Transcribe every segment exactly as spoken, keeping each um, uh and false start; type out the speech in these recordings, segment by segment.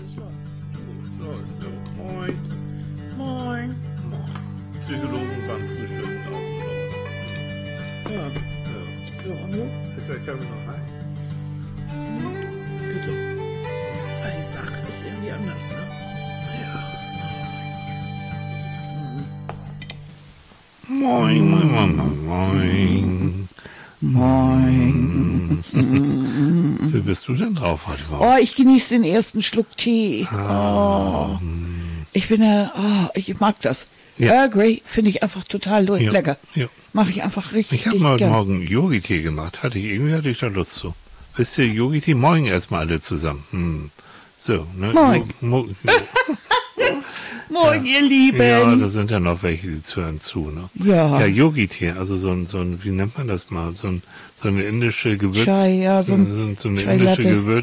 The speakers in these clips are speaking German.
So, so, so. Moin. Moin. Moin. Psychologen beim Frühstücken draußen. Ja. Ja. So, und du? Ist der Kaffee noch heiß? Bitte. Einfach ist irgendwie anders, ne? Ja. Moin, moin, moin, moin. Moin. Wie bist du denn drauf heute Oh, überhaupt? ich genieße den ersten Schluck Tee. Ah. Oh. Ich bin ja, oh, ich mag das. Ja. Earl Grey finde ich einfach total durch, Ja. lecker. Ja. Mache ich einfach richtig Ich habe mal heute gern. Morgen Yogi-Tee gemacht. Hatte ich, irgendwie hatte ich da Lust zu. Wisst ihr, Yogi-Tee? Morgen erstmal alle zusammen. Hm. So, ne? Moin. Jo- Mo Moin, ihr Lieben. ja, da sind ja noch welche, die hören zu, ne? Ja. Ja, Yogi-Tee, also so ein, so ein, wie nennt man das mal? So, ein, so eine indische Gewürz... Chai, ja, so ein so eine Chai indische Latte. Gewürz,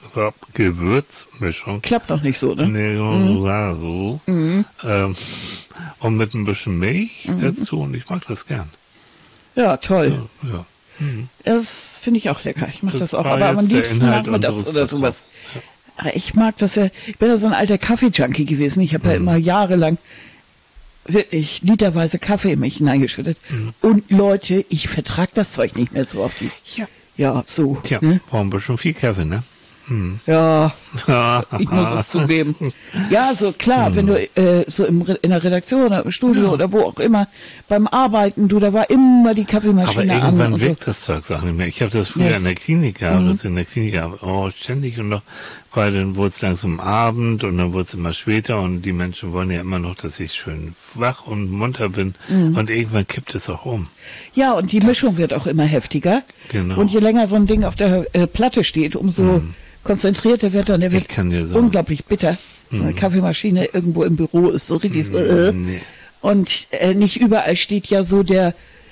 Gewürzmischung. Klappt noch nicht so, ne? Nee, so, ja, so. Mhm. Ähm, und mit ein bisschen Milch dazu und ich mag das gern. Ja, toll. So, ja. Mhm. Das finde ich auch lecker. Ich mache Das das, auch, war aber am jetzt der liebsten Inhalt nachmittags unseres oder sowas. Podcasts. Aber ich mag das ja, ich bin ja so ein alter Kaffee-Junkie gewesen. Ich habe ja immer jahrelang wirklich literweise Kaffee in mich hineingeschüttet. Und Leute, ich vertrag das Zeug nicht mehr so auf die. Ja. Ja, so. Tja, Ne? brauchen wir schon viel Kaffee, ne? Hm. Ja, ich muss es zugeben. Ja, so klar, wenn du äh, so im, Re- in der Redaktion oder im Studio Ja. oder wo auch immer beim Arbeiten, du, da war immer die Aber Kaffeemaschine an. irgendwann Und so. wirkt das Zeug auch nicht mehr. Ich habe das früher Nee. in der Klinik gehabt, Mhm. das in der Klinik gehabt, oh, ständig und noch, weil dann wurde es langsam Abend und dann wurde es immer später und die Menschen wollen ja immer noch, dass ich schön wach und munter bin Mhm. und irgendwann kippt es auch um. Ja, und die Mischung wird auch immer heftiger. Genau. Und je länger so ein Ding auf der äh, Platte steht, umso konzentrierter wird er und der wird Ich kann dir sagen. unglaublich bitter. So eine Kaffeemaschine irgendwo im Büro ist so richtig so, äh. Nee. Und äh, nicht überall steht ja so der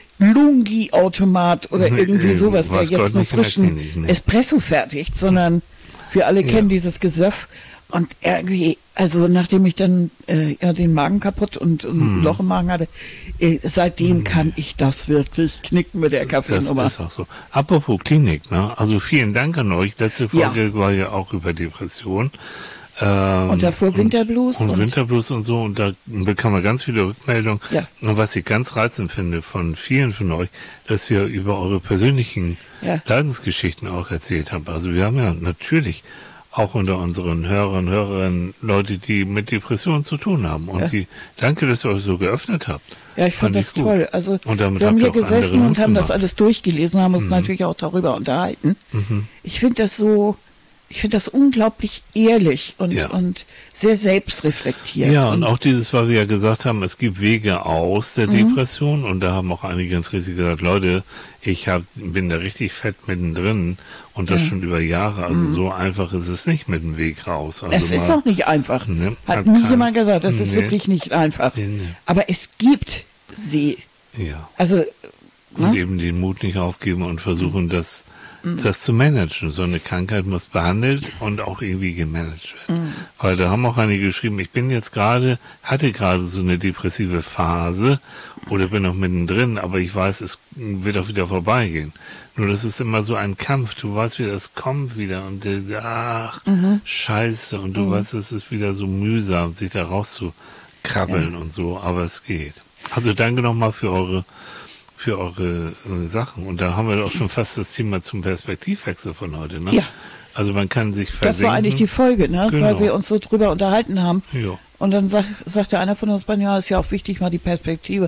Lungi-Automat oder Nee, irgendwie äh, sowas, der weiß Gott jetzt nur nicht in der frischen Klinik, nee. Espresso fertigt, sondern wir alle Ja. kennen dieses Gesöff. Und irgendwie, also nachdem ich dann äh, ja den Magen kaputt und, und Hm. ein Loch im Magen hatte, äh, seitdem kann ich das wirklich knicken mit der Das Kaffeenummer. ist auch so. Apropos Klinik, ne? Also vielen Dank an euch. Letzte Ja. Folge war ja auch über Depression. Ähm, Und davor Winterblues Und, und und- Winterblues und so. Und da bekam man ganz viele Rückmeldungen. Ja. Und was ich ganz reizend finde von vielen von euch, dass ihr über eure persönlichen Ja. Leidensgeschichten auch erzählt habt. Also wir haben ja natürlich auch unter unseren Hörern und Hörerinnen Leute, die mit Depressionen zu tun haben. Und Ja. die, danke, dass ihr euch so geöffnet habt. Ja, ich fand, das gut. toll. Also Und damit wir haben habt ihr hier auch andere gesessen und Mut haben das gemacht. alles durchgelesen, haben uns natürlich auch darüber unterhalten. Mhm. Ich finde das so, ich finde das unglaublich ehrlich und, Ja. und sehr selbstreflektiert. Ja, und auch dieses, weil wir ja gesagt haben, es gibt Wege aus der Depression und da haben auch einige ganz richtig gesagt, Leute, ich hab, bin da richtig fett mittendrin und das schon über Jahre, also so einfach ist es nicht mit dem Weg raus. Also es ist mal- auch nicht einfach. Ne, Hat hat nie kein- jemand gesagt, das ist Nee. wirklich nicht einfach. Nee, nee. Aber es gibt sie. Ja, Also, und ne? eben den Mut nicht aufgeben und versuchen, das, das zu managen. So eine Krankheit muss behandelt und auch irgendwie gemanagt werden. Weil da haben auch einige geschrieben, ich bin jetzt gerade, hatte gerade so eine depressive Phase oder bin noch mittendrin, aber ich weiß, es wird auch wieder vorbeigehen. Nur das ist immer so ein Kampf. Du weißt wieder, es kommt wieder und äh, ach, scheiße. Und du weißt, es ist wieder so mühsam, sich da rauszukrabbeln und so, aber es geht. Also danke nochmal für eure für eure äh, Sachen. Und da haben wir doch schon fast das Thema zum Perspektivwechsel von heute, ne? Ja. Also man kann sich Das versenken. war eigentlich die Folge, ne? Genau. Weil wir uns so drüber unterhalten haben. Ja. Und dann sag, sagte einer von uns, ja, ist ja auch wichtig, mal die Perspektive.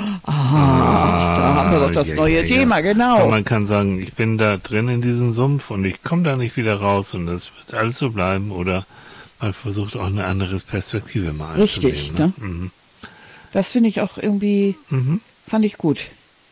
Ah, da haben wir doch das ja, neue ja, Thema, ja. genau. Und man kann sagen, ich bin da drin in diesem Sumpf und ich komme da nicht wieder raus und das wird alles so bleiben. Oder man versucht auch eine andere Perspektive mal Richtig, einzunehmen. Ne? Mhm. Das finde ich auch irgendwie, Mhm. fand ich gut.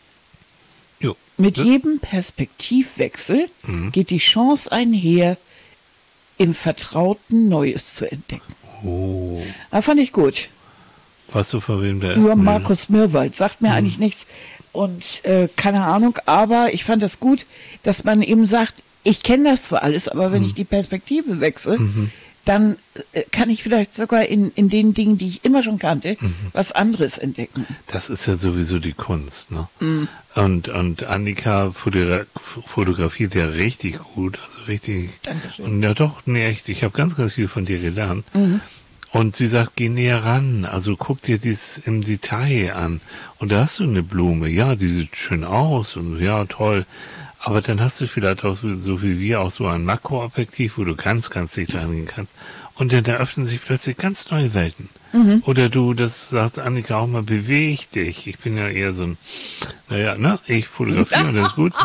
Jo. Mit Ja. jedem Perspektivwechsel Mhm. geht die Chance einher, im Vertrauten Neues zu entdecken. Oh. Da fand ich gut. Weißt du, von wem der ist? Nur Nee, ne? Markus Mirwald sagt mir eigentlich nichts. Und äh, keine Ahnung, aber ich fand das gut, dass man eben sagt, ich kenne das zwar alles, aber wenn ich die Perspektive wechsle, dann äh, kann ich vielleicht sogar in, in den Dingen, die ich immer schon kannte, Mhm. was anderes entdecken. Das ist ja sowieso die Kunst, ne? Mhm. Und, und Annika fotogra fotografiert ja richtig gut, also richtig. Dankeschön. Und ja doch, nee, echt, ich habe ganz, ganz viel von dir gelernt. Mhm. Und sie sagt, geh näher ran, also guck dir dies im Detail an. Und da hast du eine Blume, ja, die sieht schön aus und ja, toll. Aber dann hast du vielleicht auch so, so wie wir auch so ein Makroobjektiv, wo du ganz, ganz dicht rangehen kannst. Und dann eröffnen sich plötzlich ganz neue Welten. Mhm. Oder du, das sagt Annika auch mal, beweg dich. Ich bin ja eher so ein, naja, ne, ich fotografiere und das ist gut.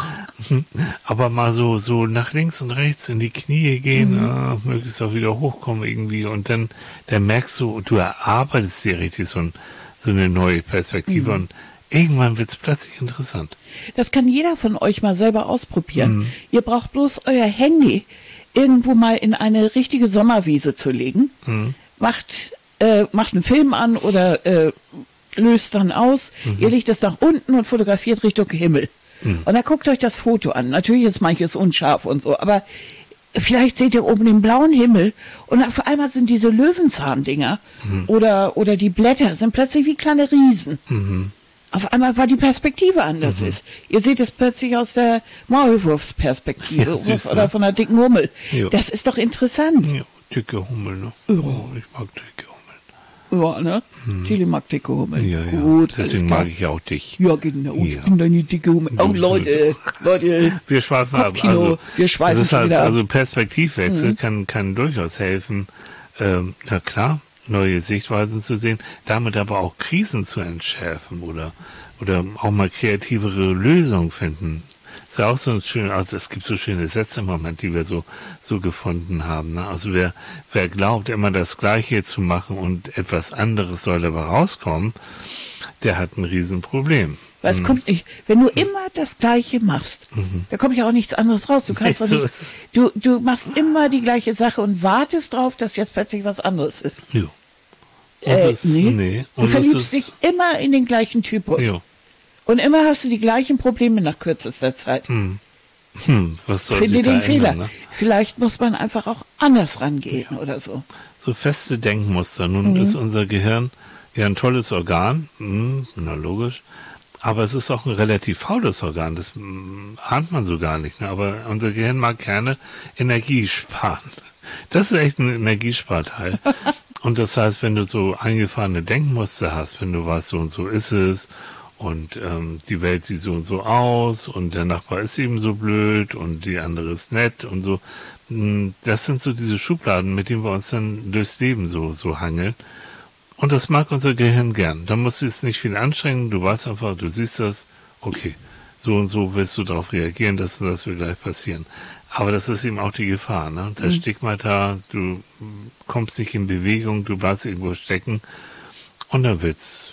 Aber mal so, so nach links und rechts in die Knie gehen, mhm. ah, möglichst auch wieder hochkommen irgendwie. Und dann, dann merkst du, du erarbeitest dir richtig so, ein, so eine neue Perspektive. Mhm. Und irgendwann wird es plötzlich interessant. Das kann jeder von euch mal selber ausprobieren. Mhm. Ihr braucht bloß euer Handy irgendwo mal in eine richtige Sommerwiese zu legen. Mhm. Macht, äh, macht einen Film an oder äh, löst dann aus. Mhm. Ihr legt es nach unten und fotografiert Richtung Himmel. Mhm. Und dann guckt euch das Foto an. Natürlich ist manches unscharf und so, aber vielleicht seht ihr oben den blauen Himmel und auf einmal sind diese Löwenzahndinger mhm. oder, oder die Blätter sind plötzlich wie kleine Riesen. Mhm. Auf einmal war die Perspektive anders mhm. ist. Ihr seht es plötzlich aus der Maulwurfsperspektive ja, süß, oder ne? Von einer dicken Hummel. Jo. Das ist doch interessant. Ja, dicke Hummel, ne? Ja. Oh, ich mag dicke Hummeln. Ja, ne? Hm. Tilly mag dicke Hummeln. Ja, ja. Gut, deswegen mag ich auch dich. Ja, genau. Ja. Ich bin deine dicke Hummel. Oh, Leute, Leute. Wir schweifen ab. Also, wir schweifen das ist halt, wieder also Perspektivwechsel mhm. kann, kann durchaus helfen. Ähm, na klar, neue Sichtweisen zu sehen, damit aber auch Krisen zu entschärfen oder, oder auch mal kreativere Lösungen finden. Ist ja auch so ein schön, also es gibt so schöne Sätze im Moment, die wir so, so gefunden haben. Ne? Also wer, wer glaubt, immer das Gleiche zu machen und etwas anderes soll dabei rauskommen, der hat ein Riesenproblem. Weil es mhm. kommt nicht, wenn du immer das Gleiche machst, mhm. da kommt ja auch nichts anderes raus. Du kannst doch nicht, du, du machst immer die gleiche Sache und wartest drauf, dass jetzt plötzlich was anderes ist. Jo. Äh, ist, nee. nee. Du verliebst dich immer in den gleichen Typus. Jo. Und immer hast du die gleichen Probleme nach kürzester Zeit. Hm. Hm, was soll Finde sich den da Fehler. ändern, ne? Vielleicht muss man einfach auch anders rangehen Ja. oder so. So feste Denkmuster. Nun Mhm. ist unser Gehirn ja ein tolles Organ. Hm, na logisch. Aber es ist auch ein relativ faules Organ. Das hm, ahnt man so gar nicht. Ne? Aber unser Gehirn mag gerne Energie sparen. Das ist echt ein Energiesparteil. Und das heißt, wenn du so eingefahrene Denkmuster hast, wenn du weißt, so und so ist es, und ähm, die Welt sieht so und so aus und der Nachbar ist eben so blöd und die andere ist nett und so. Das sind so diese Schubladen, mit denen wir uns dann durchs Leben so, so hangeln. Und das mag unser Gehirn gern. Da musst du es nicht viel anstrengen. Du weißt einfach, du siehst das, okay, so und so willst du darauf reagieren, dass das wird gleich passieren. Aber das ist eben auch die Gefahr, ne? Das mhm. Stigmata, du kommst nicht in Bewegung, du bleibst irgendwo stecken und dann wird's,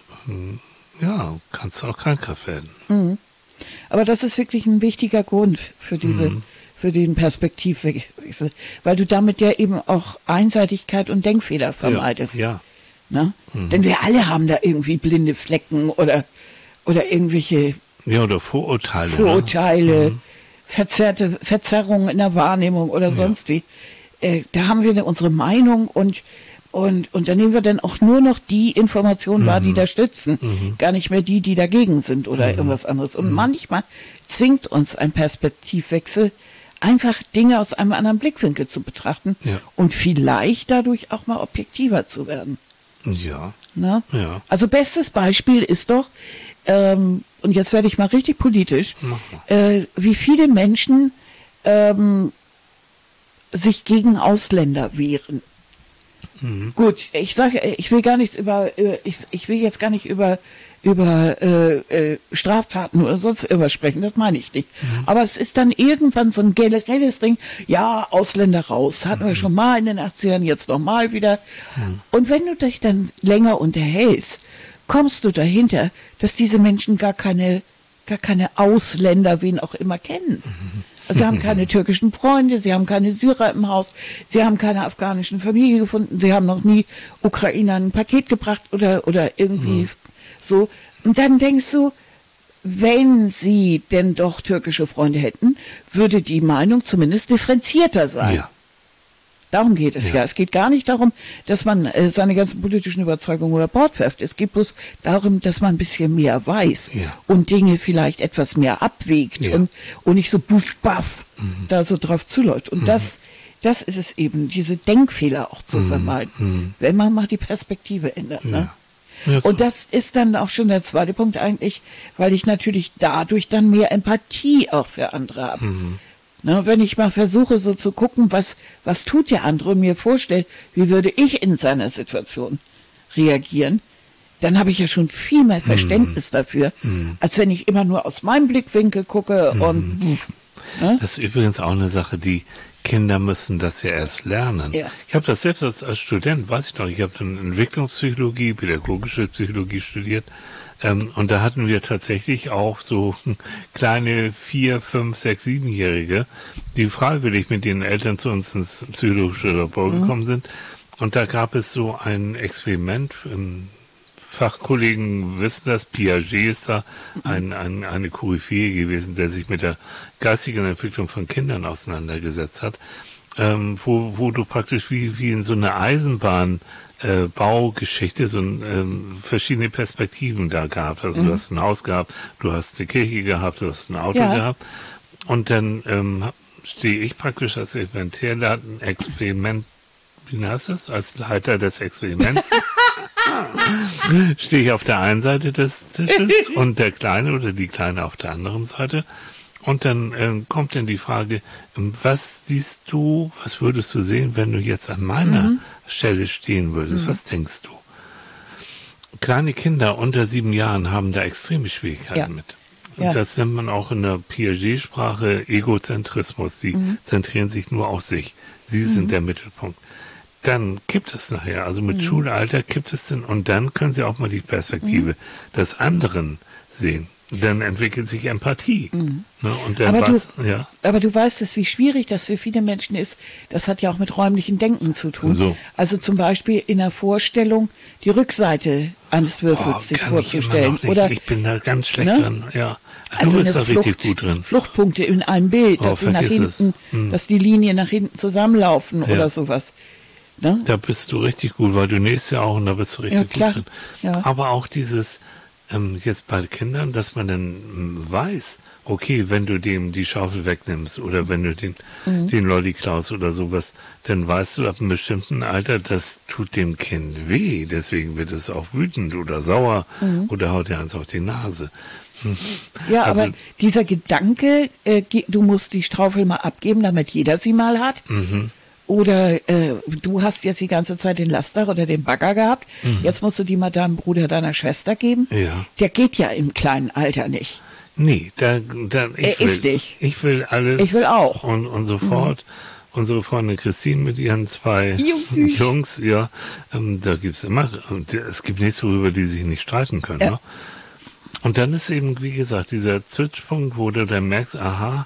ja, kannst du auch krankhaft werden. Mhm. Aber das ist wirklich ein wichtiger Grund für diese, mhm. für den Perspektivwechsel, weil du damit ja eben auch Einseitigkeit und Denkfehler vermeidest. Ja. ja. Ne? Mhm. Denn wir alle haben da irgendwie blinde Flecken oder, oder irgendwelche ja, oder Vorurteile. Vorurteile, ne? mhm. verzerrte Verzerrungen in der Wahrnehmung oder ja. sonst wie. Äh, da haben wir unsere Meinung und Und, und dann nehmen wir dann auch nur noch die Informationen mhm. wahr, die da stützen. Mhm. Gar nicht mehr die, die dagegen sind oder mhm. irgendwas anderes. Und mhm. manchmal zwingt uns ein Perspektivwechsel, einfach Dinge aus einem anderen Blickwinkel zu betrachten ja. und vielleicht dadurch auch mal objektiver zu werden. Ja. Na? ja. Also bestes Beispiel ist doch, ähm, und jetzt werde ich mal richtig politisch, äh, wie viele Menschen ähm, sich gegen Ausländer wehren. Mhm. Gut, ich sage, ich will gar nichts über, ich, ich will jetzt gar nicht über über äh, äh, Straftaten oder sonst irgendwas sprechen, das meine ich nicht. Mhm. Aber es ist dann irgendwann so ein generelles Ding, ja, Ausländer raus, hatten mhm. wir schon mal in den achtzigern, jetzt nochmal wieder. Mhm. Und wenn du dich dann länger unterhältst, kommst du dahinter, dass diese Menschen gar keine, gar keine Ausländer, wen auch immer, kennen. Mhm. Also sie haben keine türkischen Freunde, sie haben keine Syrer im Haus, sie haben keine afghanischen Familie gefunden, sie haben noch nie Ukrainern ein Paket gebracht oder, oder irgendwie mhm. so. Und dann denkst du, wenn sie denn doch türkische Freunde hätten, würde die Meinung zumindest differenzierter sein. Ja. Darum geht es ja. Ja. Es geht gar nicht darum, dass man äh, seine ganzen politischen Überzeugungen über Bord wirft. Es geht bloß darum, dass man ein bisschen mehr weiß Ja. und Dinge vielleicht etwas mehr abwägt Ja. und, und nicht so buff, baff da so drauf zuläuft. Und das, das ist es eben, diese Denkfehler auch zu vermeiden, wenn man mal die Perspektive ändert. Ne? Ja, so. Und das ist dann auch schon der zweite Punkt eigentlich, weil ich natürlich dadurch dann mehr Empathie auch für andere habe. Mhm. Ne, wenn ich mal versuche, so zu gucken, was, was tut der andere und mir vorstelle, wie würde ich in seiner Situation reagieren, dann habe ich ja schon viel mehr Verständnis Mhm. dafür, Mhm. als wenn ich immer nur aus meinem Blickwinkel gucke und pff, ne? Das ist übrigens auch eine Sache, die Kinder müssen das ja erst lernen. Ja. Ich habe das selbst als, als Student, weiß ich noch, ich habe dann Entwicklungspsychologie, pädagogische Psychologie studiert. Ähm, und da hatten wir tatsächlich auch so kleine vier, fünf, sechs, siebenjährige, die freiwillig mit den Eltern zu uns ins psychologische Labor Mhm. gekommen sind. Und da gab es so ein Experiment, ähm, Fachkollegen wissen das, Piaget ist da ein, ein, eine Koryphäe gewesen, der sich mit der geistigen Entwicklung von Kindern auseinandergesetzt hat, ähm, wo, wo du praktisch wie, wie in so einer Eisenbahn äh, Baugeschichte so ein, ähm, verschiedene Perspektiven da gehabt. Also Mhm. du hast ein Haus gehabt, du hast eine Kirche gehabt, du hast ein Auto Ja. gehabt. Und dann ähm, stehe ich praktisch als Experimentierleiter, ein Experiment, wie heißt das, als Leiter des Experiments. Stehe ich auf der einen Seite des Tisches und der Kleine oder die Kleine auf der anderen Seite. Und dann ähm, kommt dann die Frage, ähm, was siehst du, was würdest du sehen, wenn du jetzt an meiner Mhm. Stelle stehen würdest? Mhm. Was denkst du? Kleine Kinder unter sieben Jahren haben da extreme Schwierigkeiten Ja. mit. Und Ja. das nennt man auch in der Piaget-Sprache Egozentrismus. Die Mhm. zentrieren sich nur auf sich. Sie sind der Mittelpunkt. Dann kippt es nachher, also mit Mhm. Schulalter kippt es dann und dann können sie auch mal die Perspektive Mhm. des anderen sehen. Dann entwickelt sich Empathie. Mhm. Ne? Und dann Aber du, war's, ja. aber du weißt es, wie schwierig das für viele Menschen ist. Das hat ja auch mit räumlichem Denken zu tun. So. Also zum Beispiel in der Vorstellung, die Rückseite eines Würfels Oh, sich kann ich immer vorzustellen. noch nicht. Oder Ich bin da ganz schlecht Ne? dran. Ja. Du also bist da eine richtig Flucht, gut drin. Fluchtpunkte in einem Bild, Oh, dass sie nach vergiss es. hinten, Hm. dass die Linien nach hinten zusammenlaufen Ja. oder sowas. Ne? Da bist du richtig gut, weil du nähst ja auch und da bist du richtig Ja, klar. gut drin. Ja. Aber auch dieses, ähm, jetzt bei Kindern, dass man dann ähm, weiß, okay, wenn du dem die Schaufel wegnimmst oder wenn du den, Mhm. den Lolli klaust oder sowas, dann weißt du ab einem bestimmten Alter, das tut dem Kind weh. Deswegen wird es auch wütend oder sauer Mhm. oder haut dir eins auf die Nase. Hm. Ja, Also- aber dieser Gedanke, äh, ge- du musst die Schaufel mal abgeben, damit jeder sie mal hat. Mhm. Oder äh, du hast jetzt die ganze Zeit den Laster oder den Bagger gehabt, jetzt musst du die mal deinem Bruder, deiner Schwester geben. Mhm. Ja. Der geht ja im kleinen Alter nicht. Nee, da, da, ich Er will, ist nicht. Ich will alles. Ich will auch. Und, und sofort. Unsere Freundin Christine mit ihren zwei Jungs. Jungs, ja, ähm, da gibt's immer, und es gibt nichts, worüber die sich nicht streiten können. Ja. Ne? Und dann ist eben, wie gesagt, dieser Switchpunkt, wo du dann merkst, aha,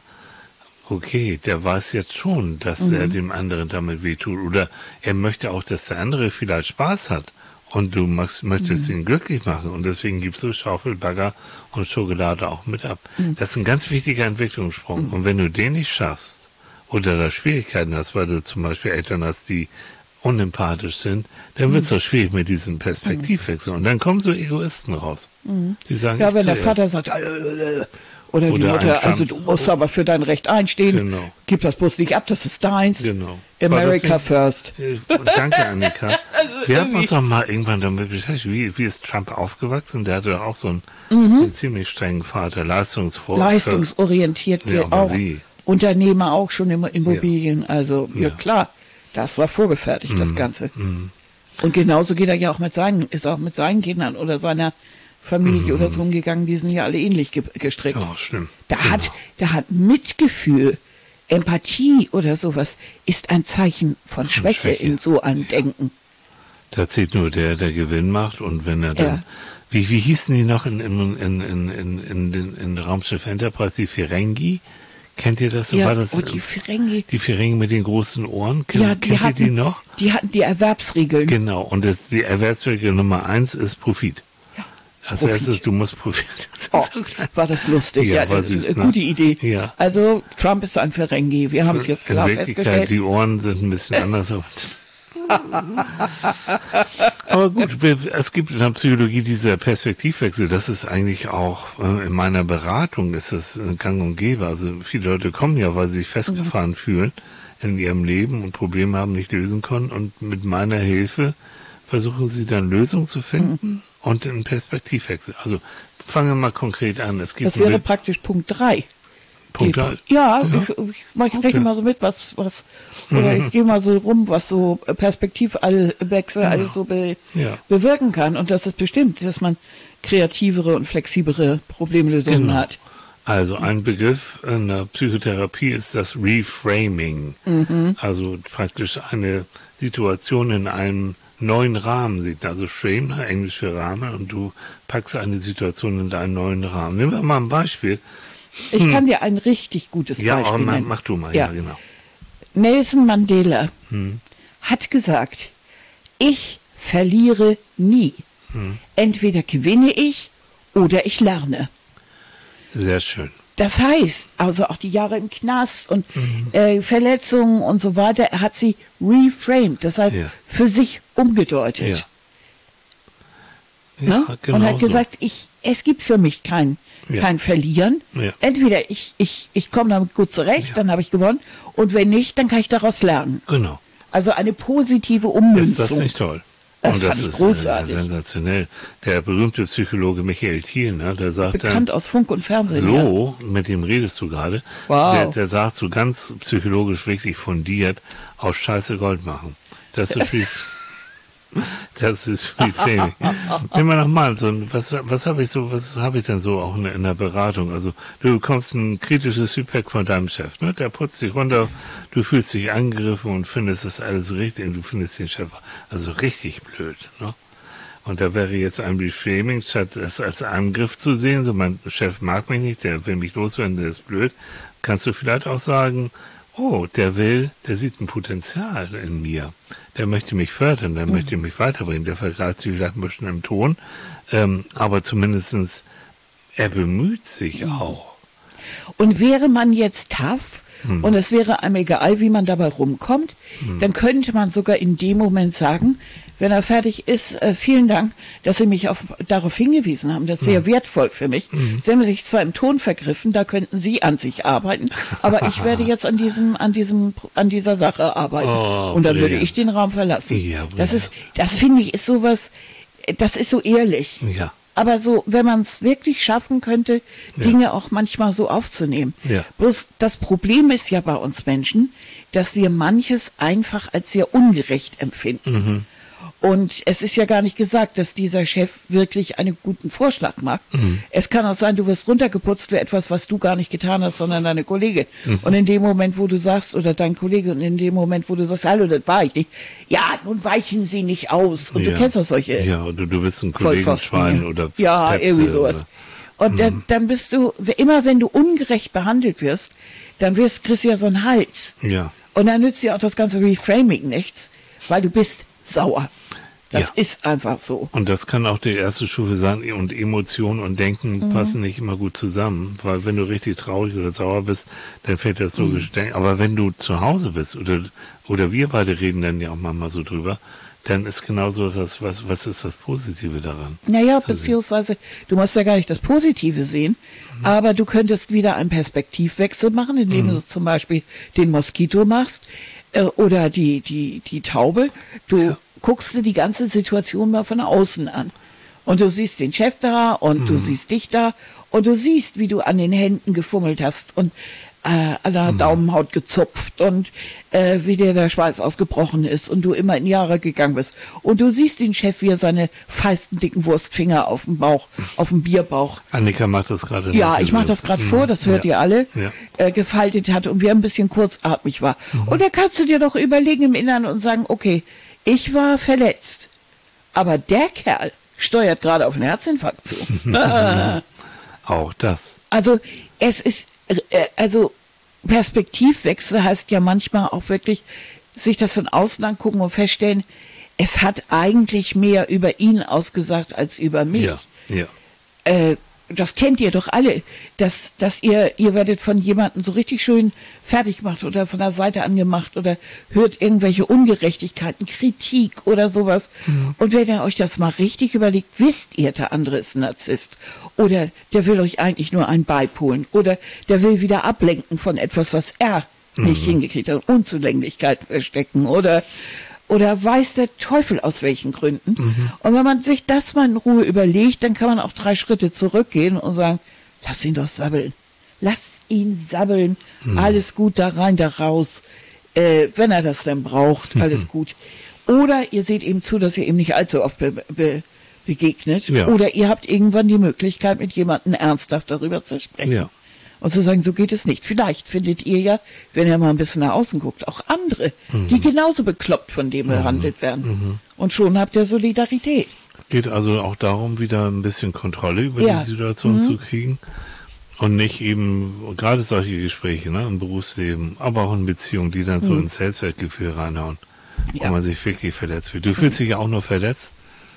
okay, der weiß jetzt schon, dass Mhm. er dem anderen damit wehtut. Oder er möchte auch, dass der andere vielleicht Spaß hat. Und du magst, möchtest ihn glücklich machen. Und deswegen gibst du Schaufel, Bagger und Schokolade auch mit ab. Das ist ein ganz wichtiger Entwicklungssprung. Und wenn du den nicht schaffst oder da Schwierigkeiten hast, weil du zum Beispiel Eltern hast, die unempathisch sind, dann wird es auch schwierig mit diesem Perspektivwechsel. Und dann kommen so Egoisten raus. Die sagen, Ja, ich wenn der zuerst. Vater sagt, äh, oder, die Oder ein Mutter, Trump. also du musst aber für dein Recht einstehen, Genau. gib das bloß nicht ab, das ist deins. Genau. America War das first. Äh, Danke, Annika. Also Wir haben irgendwie- uns doch mal irgendwann damit beschäftigt, wie, wie ist Trump aufgewachsen? Der hatte doch auch so einen, so einen ziemlich strengen Vater, leistungsfroh. Leistungsorientiert, Ja, ge- aber auch wie? Unternehmer auch schon im Immobilien, also ja. Ja. klar, das war vorgefertigt, das Ganze. Mhm. Und genauso geht er ja auch mit seinen, ist auch mit seinen Kindern oder seiner Familie oder so umgegangen, die sind ja alle ähnlich ge gestrickt. Ja, stimmt. Da Genau. hat, da hat Mitgefühl, Empathie oder sowas, ist ein Zeichen von Schwäche, Schwäche. in so einem Denken. Da zählt nur der, der Gewinn macht und wenn er dann, Ja. wie, wie hießen die noch in, in, in, in, in, in, in, in Raumschiff Enterprise, die Ferengi? Kennt ihr das? Ja, War das und die Ferengi, die Ferengi mit den großen Ohren? Ken, ja, die kennt hatten, ihr die noch? die hatten die Erwerbsregeln. Genau, und das, die Erwerbsregel Nummer eins ist Profit. Ja, Als Profit. erstes, du musst Profit. Oh, war das lustig. Ja, Ja, ja war das süß, ist eine ne? gute Idee. Ja. Also Trump ist ein Ferengi. Wir haben es jetzt klar In Wirklichkeit, festgestellt. die Ohren sind ein bisschen anders. Aber gut, wir- es gibt in der Psychologie dieser Perspektivwechsel. Das ist eigentlich auch äh, in meiner Beratung ist das äh, gang und gäbe. Also viele Leute kommen ja, weil sie sich festgefahren fühlen in ihrem Leben und Probleme haben, nicht lösen können. Und mit meiner Hilfe versuchen sie dann Lösungen zu finden und einen Perspektivwechsel. Also fangen wir mal konkret an. Es gibt Das wäre einen praktisch Punkt drei. Punkt. Die- drei. Ja, ich, ich, mach- ich rechne mal so mit, was, was, oder ich gehe mal so rum, was so Perspektivwechsel alles so be, Ja. bewirken kann. Und das ist bestimmt, dass man kreativere und flexiblere Problemlösungen Genau. hat. Also ein Begriff in der Psychotherapie ist das Reframing. Also praktisch eine Situation in einem neuen Rahmen sieht. Also Frame, Englisch für Rahmen, und du packst eine Situation in einen neuen Rahmen. Nehmen wir mal ein Beispiel. Ich kann dir ein richtig gutes Ja, Beispiel aber mach, nennen. mach du mal, ja, Ja. genau. Nelson Mandela Hm. hat gesagt, ich verliere nie. Hm. Entweder gewinne ich oder ich lerne. Sehr schön. Das heißt, also auch die Jahre im Knast und Mhm. äh, Verletzungen und so weiter, er hat sie reframed, das heißt Ja. für sich umgedeutet. Ja. Ne? Ja, genau und hat so. gesagt, ich, es gibt für mich kein, Ja. kein Verlieren. Ja. Entweder ich, ich, ich komme damit gut zurecht, Ja. dann habe ich gewonnen, und wenn nicht, dann kann ich daraus lernen. Genau. Also eine positive Ummünzung. Ist das nicht toll? Das Und das fand ich ist großartig. Äh, sensationell. Der berühmte Psychologe Michael Thiel, ne, der sagt Bekannt dann, aus Funk und Fernsehen. Ja. so, mit dem redest du gerade, Wow. der, der sagt so ganz psychologisch wirklich fundiert, aus Scheiße Gold machen. Das ist viel, das ist viel Framing. Nehmen wir nochmal, so, ein- was, was habe ich so, was habe ich denn so auch in, in der Beratung? Also, du bekommst ein kritisches Feedback von deinem Chef, ne? Der putzt dich runter, du fühlst dich angegriffen und findest das alles richtig, und du findest den Chef also richtig blöd, ne? Und da wäre jetzt ein Reframing, statt es als Angriff zu sehen, so mein Chef mag mich nicht, der will mich loswerden, der ist blöd, kannst du vielleicht auch sagen, oh, der will, der sieht ein Potenzial in mir, der möchte mich fördern, der möchte mich weiterbringen, der vergleicht sich vielleicht ein bisschen im Ton, ähm, aber zumindestens er bemüht sich auch. Und wäre man jetzt tough und es wäre einem egal, wie man dabei rumkommt, dann könnte man sogar in dem Moment sagen, wenn er fertig ist, äh, vielen Dank, dass Sie mich auf, darauf hingewiesen haben. Das ist sehr wertvoll für mich. Sie haben sich zwar im Ton vergriffen, da könnten Sie an sich arbeiten, aber ich werde jetzt an diesem, an diesem, an dieser Sache arbeiten. Oh, und dann würde brillant. ich den Raum verlassen. Ja, das ist, das finde ich, ist sowas, das ist so ehrlich. Ja. Aber so, wenn man es wirklich schaffen könnte, Dinge auch manchmal so aufzunehmen. Ja. Bloß das Problem ist ja bei uns Menschen, dass wir manches einfach als sehr ungerecht empfinden. Mhm. Und es ist ja gar nicht gesagt, dass dieser Chef wirklich einen guten Vorschlag macht. Mhm. Es kann auch sein, du wirst runtergeputzt für etwas, was du gar nicht getan hast, sondern deine Kollegin. Mhm. Und in dem Moment, wo du sagst, oder dein Kollege, und in dem Moment, wo du sagst, hallo, das war ich nicht. Ja, nun weichen sie nicht aus. Und ja. du kennst auch solche Ja, oder du bist ein Vollpfosten, Kollegenschwein ja. oder ja, Petze irgendwie sowas. oder- Und dann, dann bist du, immer wenn du ungerecht behandelt wirst, dann wirst, kriegst du ja so einen Hals. Ja. Und dann nützt dir auch das ganze Reframing nichts, weil du bist sauer. Das Ja. ist einfach so. Und das kann auch die erste Stufe sein, und Emotionen und Denken Mhm. passen nicht immer gut zusammen, weil wenn du richtig traurig oder sauer bist, dann fällt das so Mhm. geständig. Aber wenn du zu Hause bist, oder, oder wir beide reden dann ja auch manchmal so drüber, dann ist genauso das, was, was ist das Positive daran? Naja, Zu sehen. beziehungsweise, du musst ja gar nicht das Positive sehen, aber du könntest wieder einen Perspektivwechsel machen, indem du zum Beispiel den Moskito machst äh, oder die, die, die Taube. Du guckst dir die ganze Situation mal von außen an. Und du siehst den Chef da und du siehst dich da und du siehst, wie du an den Händen gefummelt hast und äh, an der Daumenhaut gezupft und äh, wie dir der Schweiß ausgebrochen ist und du immer in Jahre gegangen bist. Und du siehst den Chef, wie er seine feisten, dicken Wurstfinger auf dem Bauch, auf dem Bierbauch, Annika macht das gerade. ja, noch ich mache das gerade vor, das hört ja. ihr alle, Ja. äh, gefaltet hat und wie er ein bisschen kurzatmig war. Und da kannst du dir doch überlegen im Inneren und sagen, okay, ich war verletzt, aber der Kerl steuert gerade auf einen Herzinfarkt zu. Auch das. Also es ist, äh, also Perspektivwechsel heißt ja manchmal auch wirklich, sich das von außen angucken und feststellen, es hat eigentlich mehr über ihn ausgesagt als über mich. Ja, ja. Äh, das kennt ihr doch alle, dass, dass ihr, ihr werdet von jemandem so richtig schön fertig gemacht oder von der Seite angemacht oder hört irgendwelche Ungerechtigkeiten, Kritik oder sowas. Mhm. Und wenn ihr euch das mal richtig überlegt, wisst ihr, der andere ist ein Narzisst oder der will euch eigentlich nur einen beipolen oder der will wieder ablenken von etwas, was er mhm. nicht hingekriegt hat, Unzulänglichkeiten verstecken oder Oder weiß der Teufel aus welchen Gründen. Mhm. Und wenn man sich das mal in Ruhe überlegt, dann kann man auch drei Schritte zurückgehen und sagen, lass ihn doch sabbeln. Lass ihn sabbeln. Mhm. Alles gut, da rein, da raus. Äh, wenn er das dann braucht, alles mhm. gut. Oder ihr seht ihm zu, dass ihr ihm nicht allzu oft be be begegnet. Ja. Oder ihr habt irgendwann die Möglichkeit, mit jemandem ernsthaft darüber zu sprechen. Ja. Und zu sagen, so geht es nicht. Vielleicht findet ihr ja, wenn ihr mal ein bisschen nach außen guckt, auch andere, mhm. die genauso bekloppt von dem mhm. behandelt werden. Mhm. Und schon habt ihr Solidarität. Es geht also auch darum, wieder ein bisschen Kontrolle über ja. die Situation mhm. zu kriegen. Und nicht eben, gerade solche Gespräche ne, im Berufsleben, aber auch in Beziehungen, die dann mhm. so ins Selbstwertgefühl reinhauen, ja. wo man sich wirklich verletzt fühlt. Du fühlst dich ja auch nur verletzt,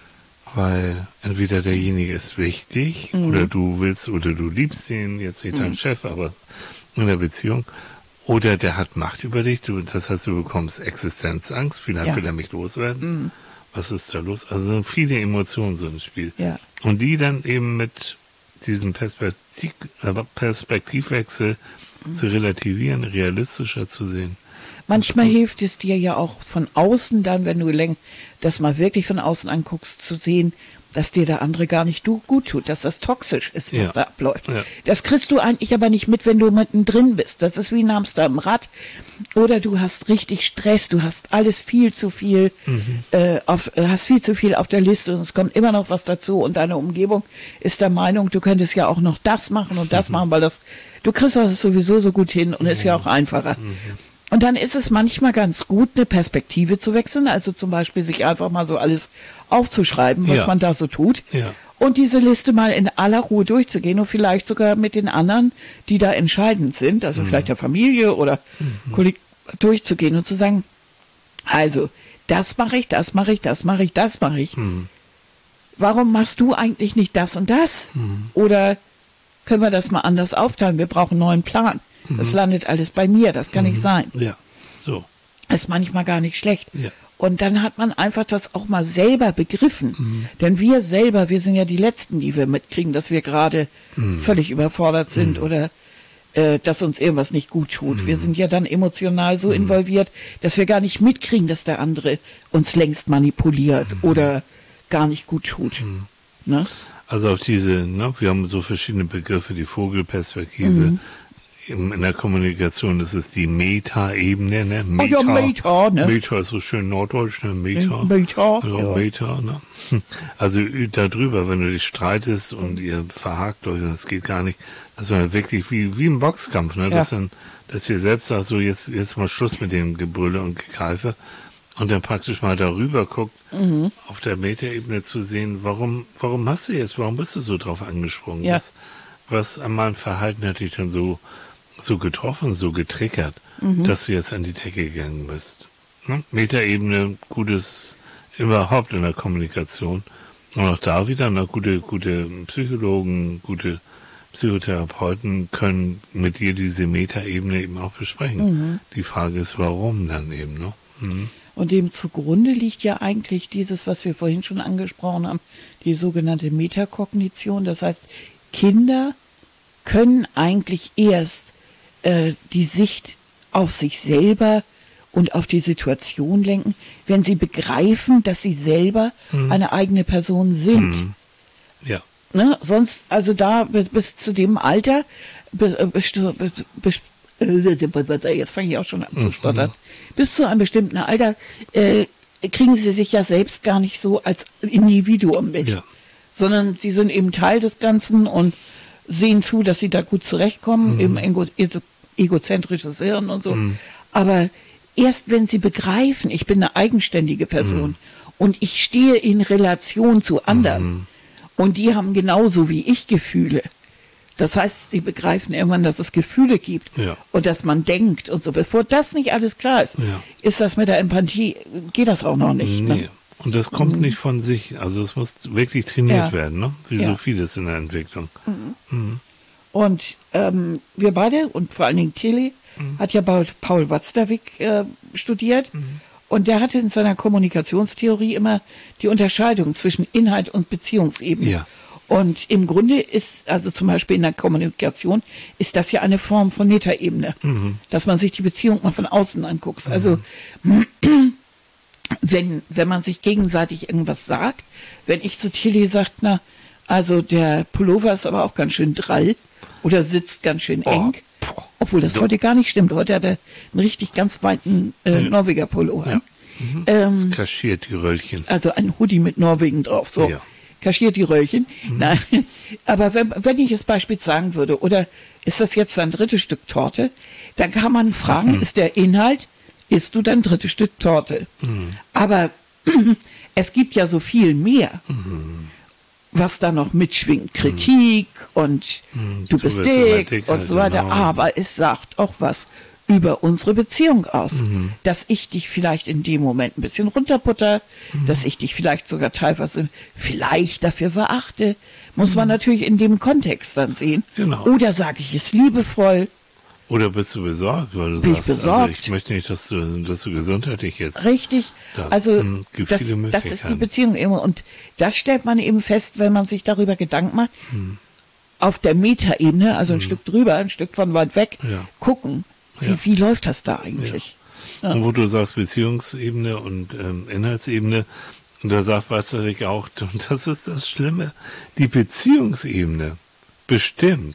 weil entweder derjenige ist wichtig mhm. oder du willst oder du liebst ihn, jetzt nicht mhm. dein Chef, aber in der Beziehung, oder der hat Macht über dich, du, das heißt, du bekommst Existenzangst, vielleicht ja. will er mich loswerden, mhm. was ist da los? Also sind viele Emotionen so im Spiel. Ja. Und die dann eben mit diesem Perspektiv, Perspektivwechsel mhm. zu relativieren, realistischer zu sehen. Manchmal hilft es dir ja auch von außen dann, wenn du das mal wirklich von außen anguckst, zu sehen, dass dir der andere gar nicht gut tut, dass das toxisch ist, was ja. da abläuft. Ja. Das kriegst du eigentlich aber nicht mit, wenn du mittendrin bist. Das ist wie ein Hamster im Rad. Oder du hast richtig Stress, du hast alles viel zu viel, mhm. äh, auf, hast viel zu viel auf der Liste und es kommt immer noch was dazu und deine Umgebung ist der Meinung, du könntest ja auch noch das machen und das mhm. machen, weil das, du kriegst das sowieso so gut hin und mhm. ist ja auch einfacher. Mhm. Und dann ist es manchmal ganz gut, eine Perspektive zu wechseln, also zum Beispiel sich einfach mal so alles aufzuschreiben, was ja. man da so tut. Ja. Und diese Liste mal in aller Ruhe durchzugehen und vielleicht sogar mit den anderen, die da entscheidend sind, also mhm. vielleicht der Familie oder mhm. Kollegen, durchzugehen und zu sagen, also das mache ich, das mache ich, das mache ich, das mache ich. Mhm. Warum machst du eigentlich nicht das und das? Mhm. Oder können wir das mal anders aufteilen? Wir brauchen einen neuen Plan. Das landet alles bei mir, das kann mhm. nicht sein. Ja, so. Ist manchmal gar nicht schlecht. Ja. Und dann hat man einfach das auch mal selber begriffen. Mhm. Denn wir selber, wir sind ja die Letzten, die wir mitkriegen, dass wir gerade mhm. völlig überfordert sind mhm. oder äh, dass uns irgendwas nicht gut tut. Mhm. Wir sind ja dann emotional so mhm. involviert, dass wir gar nicht mitkriegen, dass der andere uns längst manipuliert mhm. oder gar nicht gut tut. Mhm. Ne? Also auf diese, ne, wir haben so verschiedene Begriffe, die Vogelperspektive, mhm. in der Kommunikation ist es die Meta-Ebene, ne? Meta, oh ja, Meta, ne? Meta ist so schön norddeutsch, ne? Meta. Meta, also ja. Meta, ne? Also darüber, wenn du dich streitest und ihr verhakt euch, das geht gar nicht, dass man wirklich wie, wie im Boxkampf, ne? Ja. Dass dann, dass ihr selbst sagt, so jetzt, jetzt mal Schluss mit dem Gebrülle und Gekeife und dann praktisch mal darüber guckt, mhm. auf der Meta-Ebene zu sehen, warum, warum hast du jetzt, warum bist du so drauf angesprungen? Ja. Was, was an meinem Verhalten hat dich dann so so getroffen, so getriggert, mhm. dass du jetzt an die Decke gegangen bist. Ne? Metaebene, gutes überhaupt in der Kommunikation. Und auch da wieder, na, gute, gute Psychologen, gute Psychotherapeuten können mit dir diese Metaebene eben auch besprechen. Mhm. Die Frage ist, warum dann eben, ne? Mhm. Und dem zugrunde liegt ja eigentlich dieses, was wir vorhin schon angesprochen haben, die sogenannte Metakognition. Das heißt, Kinder können eigentlich erst äh, die Sicht auf sich selber und auf die Situation lenken, wenn sie begreifen, dass sie selber mhm. eine eigene Person sind. Mhm. Ja. Ne? Sonst, also da bis, bis zu dem Alter, bis, bis, bis, jetzt fange ich auch schon an zu stottern, mhm. bis zu einem bestimmten Alter äh, kriegen sie sich ja selbst gar nicht so als Individuum mit, ja. sondern sie sind eben Teil des Ganzen und sehen zu, dass sie da gut zurechtkommen, mhm. eben ego, egozentrisches Hirn und so. Mhm. Aber erst wenn sie begreifen, ich bin eine eigenständige Person mhm. und ich stehe in Relation zu anderen mhm. und die haben genauso wie ich Gefühle. Das heißt, sie begreifen irgendwann, dass es Gefühle gibt ja. und dass man denkt und so. Bevor das nicht alles klar ist, ja. ist das mit der Empathie, geht das auch noch nicht. Nee, ne? Und das kommt mhm. nicht von sich. Also es muss wirklich trainiert Ja. werden, ne? Wie Ja. so vieles in der Entwicklung. Mhm. Mhm. Und ähm, wir beide und vor allen Dingen Tilly Mhm. hat ja Paul, Paul Watzlawick äh, studiert. Mhm. Und der hatte in seiner Kommunikationstheorie immer die Unterscheidung zwischen Inhalt und Beziehungsebene. Ja. Und im Grunde ist, also zum Beispiel in der Kommunikation, ist das ja eine Form von Metaebene, Mhm. dass man sich die Beziehung mal von außen anguckt. Also wenn, wenn man sich gegenseitig irgendwas sagt, wenn ich zu Tilly sagt, na, also der Pullover ist aber auch ganz schön drall oder sitzt ganz schön Oh, eng, puh. obwohl das So. heute gar nicht stimmt. Heute hat er einen richtig ganz weiten äh, Ja. Norweger Pullover. Ja. Mhm. Ähm, Das kaschiert die Röllchen. also ein Hoodie mit Norwegen drauf, so. Ja. Kaschiert die Röllchen. Mhm. Nein, aber wenn, wenn ich es beispielsweise sagen würde, oder ist das jetzt dein drittes Stück Torte, dann kann man fragen, Mhm. ist der Inhalt, isst du dein drittes Stück Torte? Mhm. Aber es gibt ja so viel mehr, Mhm. was da noch mitschwingt. Kritik und Mhm. du Du bist bist immer dick dick und halt, so weiter. genau. Aber es sagt auch was über unsere Beziehung aus. Mhm. Dass ich dich vielleicht in dem Moment ein bisschen runterputter, Mhm. dass ich dich vielleicht sogar teilweise vielleicht dafür verachte. Muss man natürlich in dem Kontext dann sehen. Genau. Oder sage ich es liebevoll, Oder bist du besorgt, weil du Bin ich sagst, also besorgt? ich möchte nicht, dass du, dass du gesundheitlich jetzt. richtig. Ja, Also hm, gibt das, viele das ist die Möglichkeiten. Beziehung immer. Und das stellt man eben fest, wenn man sich darüber Gedanken macht. Hm. Auf der Metaebene, also ein Stück drüber, ein Stück von weit weg, Ja. gucken, wie, Ja. wie läuft das da eigentlich? Ja. Und wo du sagst Beziehungsebene und ähm, Inhaltsebene, und da sagt Watzlawick auch, und das ist das Schlimme, die Beziehungsebene bestimmt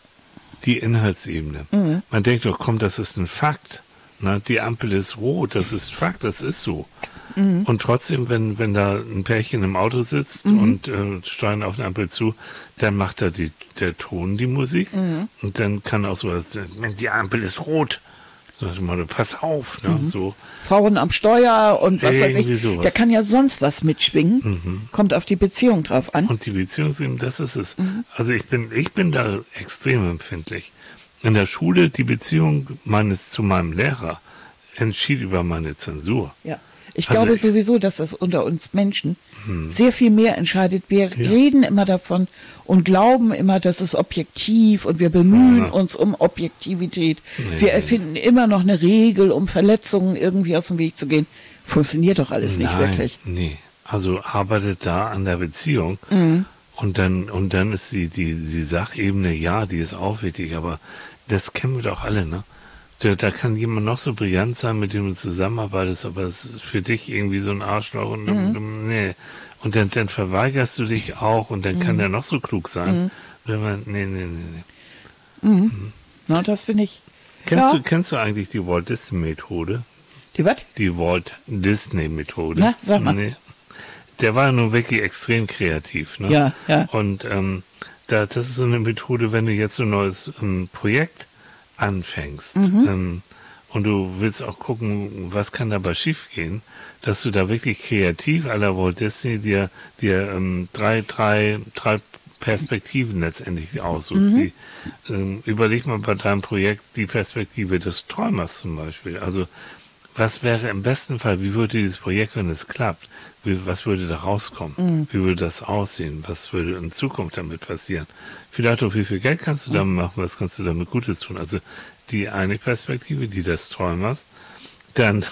die Inhaltsebene. Mhm. Man denkt doch, komm, das ist ein Fakt. Na, die Ampel ist rot, das ist Fakt, das ist so. Mhm. Und trotzdem, wenn, wenn da ein Pärchen im Auto sitzt Mhm. und äh, steuern auf eine Ampel zu, dann macht da die, der Ton die Musik. Mhm. Und dann kann auch sowas, wenn die Ampel ist rot, sagt man, pass auf. Ne? Mhm. So. Frauen am Steuer und was weiß Irgendwie ich. sowas. Da kann ja sonst was mitschwingen. Mhm. Kommt auf die Beziehung drauf an. Und die Beziehungsebene, das ist es. Mhm. Also ich bin, ich bin da extrem empfindlich. In der Schule, die Beziehung meines zu meinem Lehrer entschied über meine Zensur. Ja. Ich Also glaube ich- sowieso, dass das unter uns Menschen Hm. sehr viel mehr entscheidet. Wir Ja. reden immer davon und glauben immer, das ist objektiv und wir bemühen Ja. uns um Objektivität. Nee, wir nee. erfinden immer noch eine Regel, um Verletzungen irgendwie aus dem Weg zu gehen. Funktioniert doch alles nicht Nein, wirklich. nee. Also arbeitet da an der Beziehung. Mhm. Und dann, und dann ist die, die, die Sachebene, ja, die ist auch wichtig, aber das kennen wir doch alle, ne? Da, da kann jemand noch so brillant sein, mit dem du zusammenarbeitest, aber das ist für dich irgendwie so ein Arschloch und Mhm. nee. Und dann, dann verweigerst du dich auch und dann kann der noch so klug sein. Mhm. Wenn man, nee, nee, nee, nee. Mhm. Na, das finde ich. Kennst ja. du, kennst du eigentlich die Walt Disney Methode? Die was? Die Walt Disney Methode? Na, sag mal. Nee. Der war nun wirklich extrem kreativ, ne? Ja, ja. Und ähm, da, das ist so eine Methode, wenn du jetzt so ein neues ähm, Projekt anfängst Mhm. ähm, und du willst auch gucken, was kann dabei schiefgehen, dass du da wirklich kreativ à la Walt Disney dir, dir ähm, drei, drei, drei Perspektiven letztendlich aussuchst. Mhm. Die, ähm, überleg mal bei deinem Projekt die Perspektive des Träumers zum Beispiel. Also was wäre im besten Fall, wie würde dieses Projekt, wenn es klappt, wie, was würde da rauskommen? Mhm. Wie würde das aussehen? Was würde in Zukunft damit passieren? Vielleicht auch, wie viel Geld kannst du damit machen? Was kannst du damit Gutes tun? Also die eine Perspektive, die des Träumers. Dann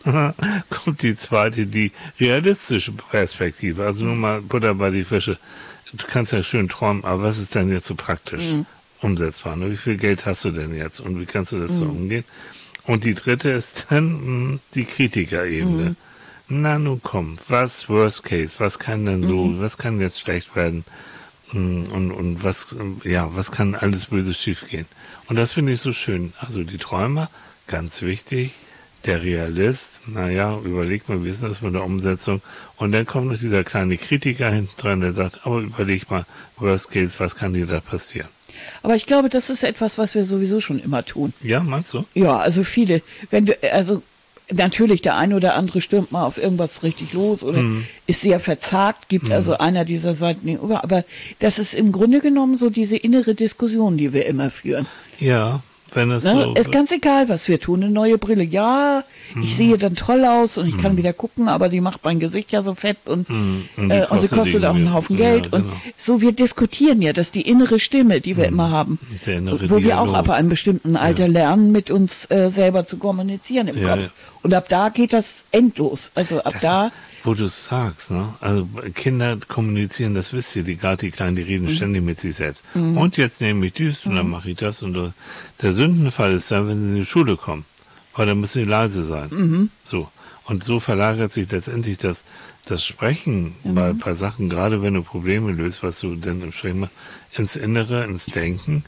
kommt die zweite, die realistische Perspektive. Also nur mal Butter bei die Fische. Du kannst ja schön träumen, aber was ist denn jetzt so praktisch Mhm. umsetzbar? Ne? Wie viel Geld hast du denn jetzt und wie kannst du das so Mhm. umgehen? Und die dritte ist dann mh, die Kritikerebene. Mhm. Na nun komm, was Worst Case, was kann denn so, Mhm. was kann jetzt schlecht werden Mm, und, und was, ja, was kann alles böse schiefgehen? Und das finde ich so schön. Also die Träumer, ganz wichtig, der Realist, naja, überleg mal, wie ist denn das mit der Umsetzung? Und dann kommt noch dieser kleine Kritiker hinten dran, der sagt, aber überleg mal, Worst Case, was kann dir da passieren? Aber ich glaube, das ist etwas, was wir sowieso schon immer tun. Ja, meinst du? Ja, also viele. Wenn du, also natürlich, der eine oder andere stürmt mal auf irgendwas richtig los oder Mhm. ist sehr verzagt, gibt Mhm. also einer dieser Seiten gegenüber. Aber das ist im Grunde genommen so diese innere Diskussion, die wir immer führen. Ja, wenn es Ne? so... Ist ganz egal, was wir tun. Eine neue Brille. Ja, ich sehe dann toll aus und ich kann wieder gucken, aber sie macht mein Gesicht ja so fett und, Mhm. Und äh, die und sie kostet kostet auch einen irgendwie- Haufen ja, Geld. Und genau. so, wir diskutieren ja, dass die innere Stimme, die wir immer haben, Der innere wo wir auch Dialog. ab einem bestimmten Alter lernen, mit uns äh, selber zu kommunizieren im Ja, Kopf. ja. Und ab da geht das endlos. Also ab Das da, ist, wo du es sagst, ne? Also Kinder kommunizieren, das wisst ihr, die gerade die Kleinen, die reden Mhm. ständig mit sich selbst. Und jetzt nehme ich dies und dann mache ich das. Und der- der Sündenfall ist dann, wenn sie in die Schule kommen. Weil dann müssen sie leise sein. Mhm. So. Und so verlagert sich letztendlich das, das Sprechen Mhm. bei, bei Sachen, gerade wenn du Probleme löst, was du denn im Sprechen machst, ins Innere, ins Denken.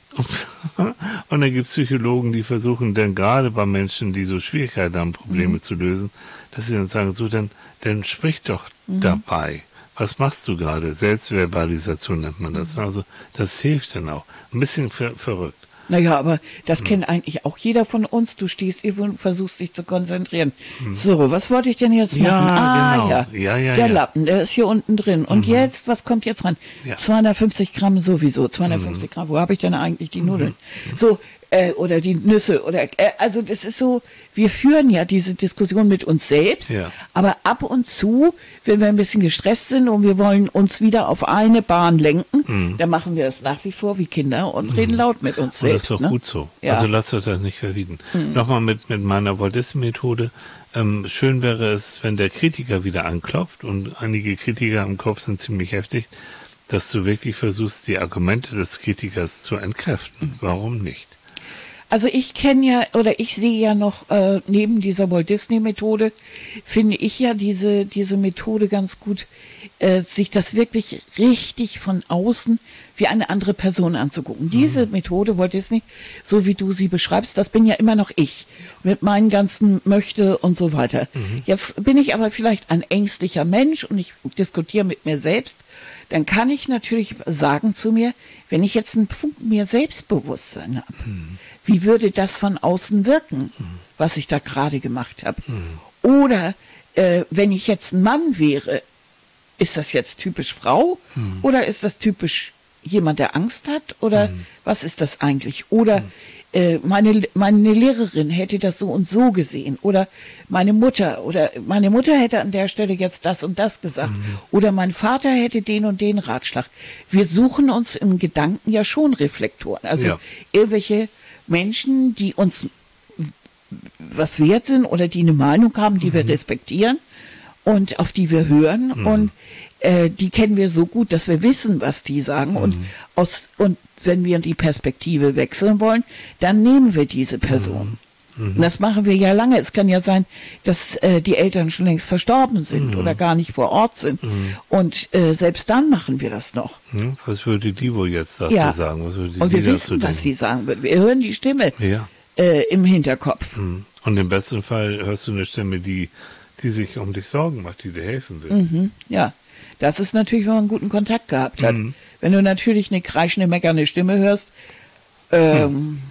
Und, und dann gibt es Psychologen, die versuchen dann gerade bei Menschen, die so Schwierigkeiten haben, Probleme Mhm. zu lösen, dass sie dann sagen, so, dann, dann sprich doch Mhm. dabei. Was machst du gerade? Selbstverbalisation nennt man das. Also das hilft dann auch. Ein bisschen ver verrückt. naja, aber das kennt eigentlich auch jeder von uns. Du stehst irgendwo und versuchst dich zu konzentrieren. So, was wollte ich denn jetzt machen? Ja, ah, genau. ja. Ja, ja, der ja. Lappen, der ist hier unten drin. Und jetzt, was kommt jetzt ran? Ja. zweihundertfünfzig Gramm sowieso. zweihundertfünfzig Gramm. Wo habe ich denn eigentlich die Nudeln? So, äh, oder die Nüsse. Oder, äh, also das ist so, wir führen ja diese Diskussion mit uns selbst. Ja. Aber ab und zu, wenn wir ein bisschen gestresst sind und wir wollen uns wieder auf eine Bahn lenken, dann machen wir das nach wie vor wie Kinder und reden laut mit uns Und das selbst. ist doch ne? gut so. Ja. Also lasst euch das nicht verbieten. Nochmal mit, mit meiner Walt Disney-Methode. Ähm, schön wäre es, wenn der Kritiker wieder anklopft, und einige Kritiker im Kopf sind ziemlich heftig, dass du wirklich versuchst, die Argumente des Kritikers zu entkräften. Warum nicht? Also ich kenne ja, oder ich sehe ja noch, äh, neben dieser Walt Disney Methode, finde ich ja diese, diese Methode ganz gut, äh, sich das wirklich richtig von außen wie eine andere Person anzugucken. Diese Methode, Walt Disney, so wie du sie beschreibst, das bin ja immer noch ich, mit meinen ganzen Möchte und so weiter. Jetzt bin ich aber vielleicht ein ängstlicher Mensch und ich diskutiere mit mir selbst. Dann kann ich natürlich sagen zu mir, wenn ich jetzt einen Punkt mehr Selbstbewusstsein habe, wie würde das von außen wirken, was ich da gerade gemacht habe? Oder äh, wenn ich jetzt ein Mann wäre, ist das jetzt typisch Frau oder ist das typisch jemand, der Angst hat? Oder was ist das eigentlich? Oder äh, meine, meine Lehrerin hätte das so und so gesehen. Oder meine Mutter. Oder meine Mutter hätte an der Stelle jetzt das und das gesagt. Oder mein Vater hätte den und den Ratschlag. Wir suchen uns im Gedanken ja schon Reflektoren. Also Ja. irgendwelche Menschen, die uns was wert sind oder die eine Meinung haben, die wir respektieren und auf die wir hören. Und äh, die kennen wir so gut, dass wir wissen, was die sagen. Und aus und wenn wir die Perspektive wechseln wollen, dann nehmen wir diese Person. Und das machen wir ja lange. Es kann ja sein, dass äh, die Eltern schon längst verstorben sind oder gar nicht vor Ort sind. Und äh, selbst dann machen wir das noch. Hm? Was würde die wohl jetzt dazu Ja. sagen? Was würde Und wir die dazu wissen, was denken? sie sagen wird. Wir hören die Stimme Ja. äh, im Hinterkopf. Hm. Und im besten Fall hörst du eine Stimme, die, die sich um dich Sorgen macht, die dir helfen will. Mhm, ja, das ist natürlich, wenn man einen guten Kontakt gehabt hat. Wenn du natürlich eine kreischende, meckernde Stimme hörst, ähm,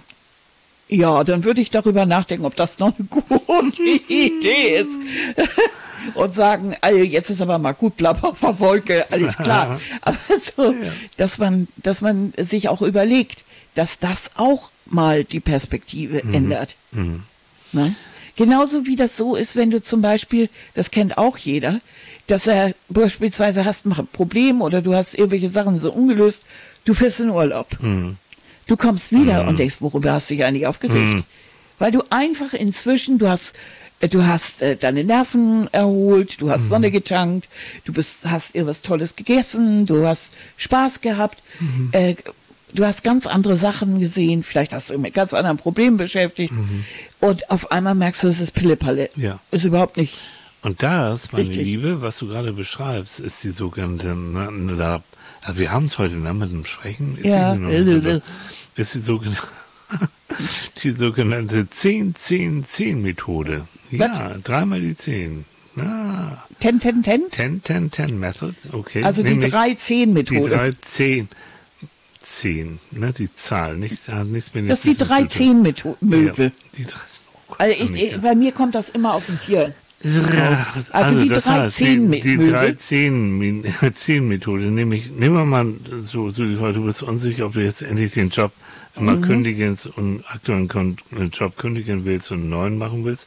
ja, dann würde ich darüber nachdenken, ob das noch eine gute Idee ist. Und sagen, also jetzt ist aber mal gut, bleib auf der Wolke, alles klar. Aber so, dass man, dass man sich auch überlegt, dass das auch mal die Perspektive ändert. Ne? Genauso wie das so ist, wenn du zum Beispiel, das kennt auch jeder, dass er beispielsweise hast ein Problem oder du hast irgendwelche Sachen so ungelöst, du fährst in Urlaub. Du kommst wieder und denkst, worüber hast du dich eigentlich aufgeregt? Weil du einfach inzwischen, du hast, äh, du hast äh, deine Nerven erholt, du hast Sonne getankt, du bist, hast irgendwas Tolles gegessen, du hast Spaß gehabt, äh, du hast ganz andere Sachen gesehen, vielleicht hast du dich mit ganz anderen Problemen beschäftigt und auf einmal merkst du, es ist Pillepalle. Ja. Ist überhaupt nicht. Und das, meine Richtig. Liebe, was du gerade beschreibst, ist die sogenannte, na, na, also wir haben es heute ne, mit dem Sprechen, ist, Ja. die, noch, ist die sogenannte, die sogenannte zehn zehn zehn Methode. Ja, dreimal die zehn. Ja. Ten, ten, ten? Ten, ten, ten Method, okay. Also die Nämlich drei zehn Die Methode. drei zehn. Zehn, ne, die Zahl, nicht, hat nichts mit den Das ist die Füßen drei zu tun. zehn Möwe. Ja, die drei, oh Gott, Also ich, Annika. bei mir kommt das immer auf den Tier. Also, Also die das drei heißt, zehn die, die Möwe. drei zehn Methode, nämlich, nehmen wir mal so, so die Frage, du bist unsicher, ob du jetzt endlich den Job immer Mhm. kündigen und aktuellen Kon Job kündigen willst und einen neuen machen willst,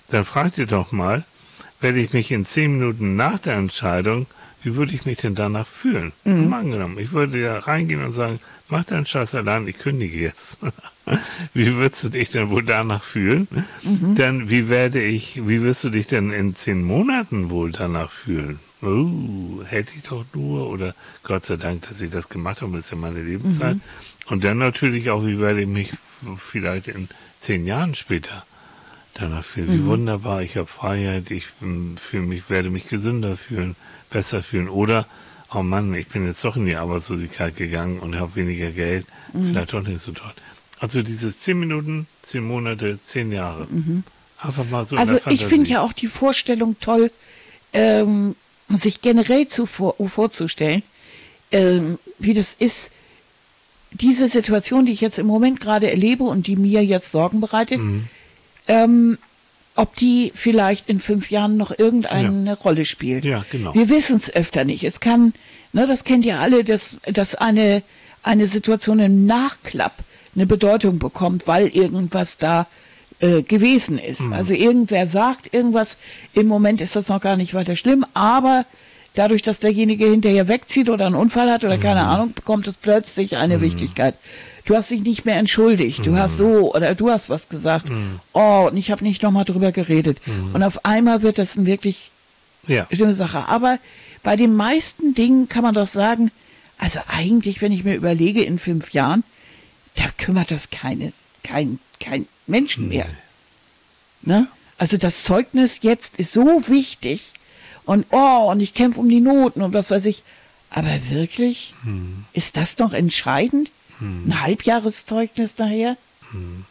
dann frag dir doch mal, werde ich mich in zehn Minuten nach der Entscheidung, wie würde ich mich denn danach fühlen? Mhm. Mal angenommen, ich würde ja reingehen und sagen, mach deinen Scheiß allein, ich kündige jetzt. Wie würdest du dich denn wohl danach fühlen? Mhm. Dann, wie werde ich, wie wirst du dich denn in zehn Monaten wohl danach fühlen? Oh, hätte ich doch nur, oder Gott sei Dank, dass ich das gemacht habe, das ist ja meine Lebenszeit. Mhm. Und dann natürlich auch, wie werde ich mich vielleicht in zehn Jahren später danach fühlen? Wie mhm. wunderbar, ich habe Freiheit, ich fühle mich, werde mich gesünder fühlen, besser fühlen. Oder, oh Mann, ich bin jetzt doch in die Arbeitslosigkeit gegangen und habe weniger Geld, mhm. vielleicht doch nicht so toll. Also dieses zehn Minuten, zehn Monate, zehn Jahre. Mhm. Einfach mal so also in der Fantasie. Ich finde ja auch die Vorstellung toll, ähm, sich generell zu vor, vorzustellen, ähm, wie das ist, diese Situation, die ich jetzt im Moment gerade erlebe und die mir jetzt Sorgen bereitet, mhm. ähm, ob die vielleicht in fünf Jahren noch irgendeine ja. Rolle spielt. Ja, genau. Wir wissen es öfter nicht. Es kann, ne, das kennt ihr alle, dass, dass eine, eine Situation im Nachklapp eine Bedeutung bekommt, weil irgendwas da äh, gewesen ist. Mhm. Also irgendwer sagt irgendwas, im Moment ist das noch gar nicht weiter schlimm, aber dadurch, dass derjenige hinterher wegzieht oder einen Unfall hat oder mhm. keine Ahnung, bekommt es plötzlich eine mhm. Wichtigkeit. Du hast dich nicht mehr entschuldigt, du mhm. hast so oder du hast was gesagt. Mhm. Oh, und ich habe nicht nochmal drüber geredet. Mhm. Und auf einmal wird das eine wirklich ja. schlimme Sache. Aber bei den meisten Dingen kann man doch sagen, also eigentlich, wenn ich mir überlege, in fünf Jahren, da kümmert das keine, kein, kein Menschen mehr. Nee. Ne? Also das Zeugnis jetzt ist so wichtig und oh, und ich kämpfe um die Noten und was weiß ich. Aber wirklich, hm. ist das noch entscheidend? Hm. Ein Halbjahreszeugnis nachher? Hm.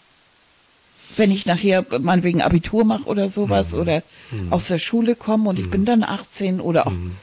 Wenn ich nachher meinetwegen Abitur mache oder sowas hm. oder hm. aus der Schule komme und hm. ich bin dann achtzehn oder auch hm.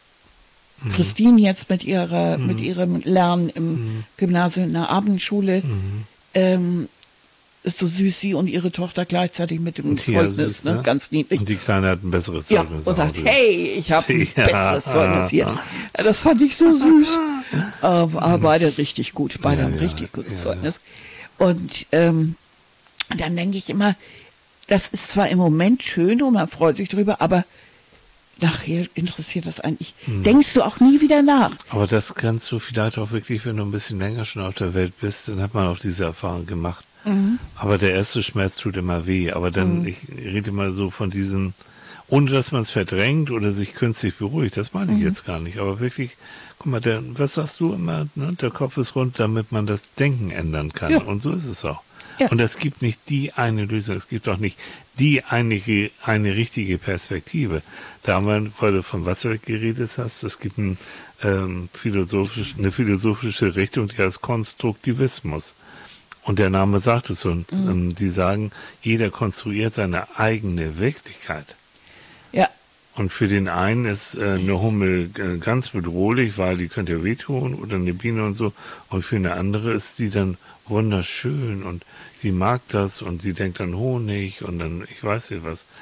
Christine jetzt mit ihrer, mhm. mit ihrem Lernen im mhm. Gymnasium in der Abendschule, mhm. ähm, ist so süß, sie und ihre Tochter gleichzeitig mit dem ja, Zeugnis, süß, ne? ne? Ganz niedlich. Und die Kleine hat ein besseres Zeugnis. Ja, und sagt, hey, ich habe ein ja. besseres Zeugnis hier. Ja, das fand ich so süß. aber, aber beide richtig gut, beide ja, haben ja, richtig gutes ja, Zeugnis. Und ähm, dann denke ich immer, das ist zwar im Moment schön und man freut sich drüber, aber nachher interessiert das eigentlich. Hm. Denkst du auch nie wieder nach. Aber das kannst du vielleicht auch wirklich, wenn du ein bisschen länger schon auf der Welt bist, dann hat man auch diese Erfahrung gemacht. Mhm. Aber der erste Schmerz tut immer weh. Aber dann, mhm. ich rede mal so von diesen, ohne dass man es verdrängt oder sich künstlich beruhigt, das meine ich mhm. jetzt gar nicht. Aber wirklich, guck mal, der, was sagst du immer, ne? Der Kopf ist rund, damit man das Denken ändern kann. Ja. Und so ist es auch. Ja. Und es gibt nicht die eine Lösung, es gibt auch nicht die eine, eine richtige Perspektive. Da haben wir, weil du von Watzlawick geredet hast, es gibt ein, ähm, philosophisch, eine philosophische Richtung, die heißt Konstruktivismus. Und der Name sagt es uns. Mhm. Ähm, die sagen, jeder konstruiert seine eigene Wirklichkeit. Ja. Und für den einen ist äh, eine Hummel äh, ganz bedrohlich, weil die könnte ja wehtun oder eine Biene und so. Und für eine andere ist die dann wunderschön und die mag das und sie denkt an Honig und dann, ich weiß nicht was.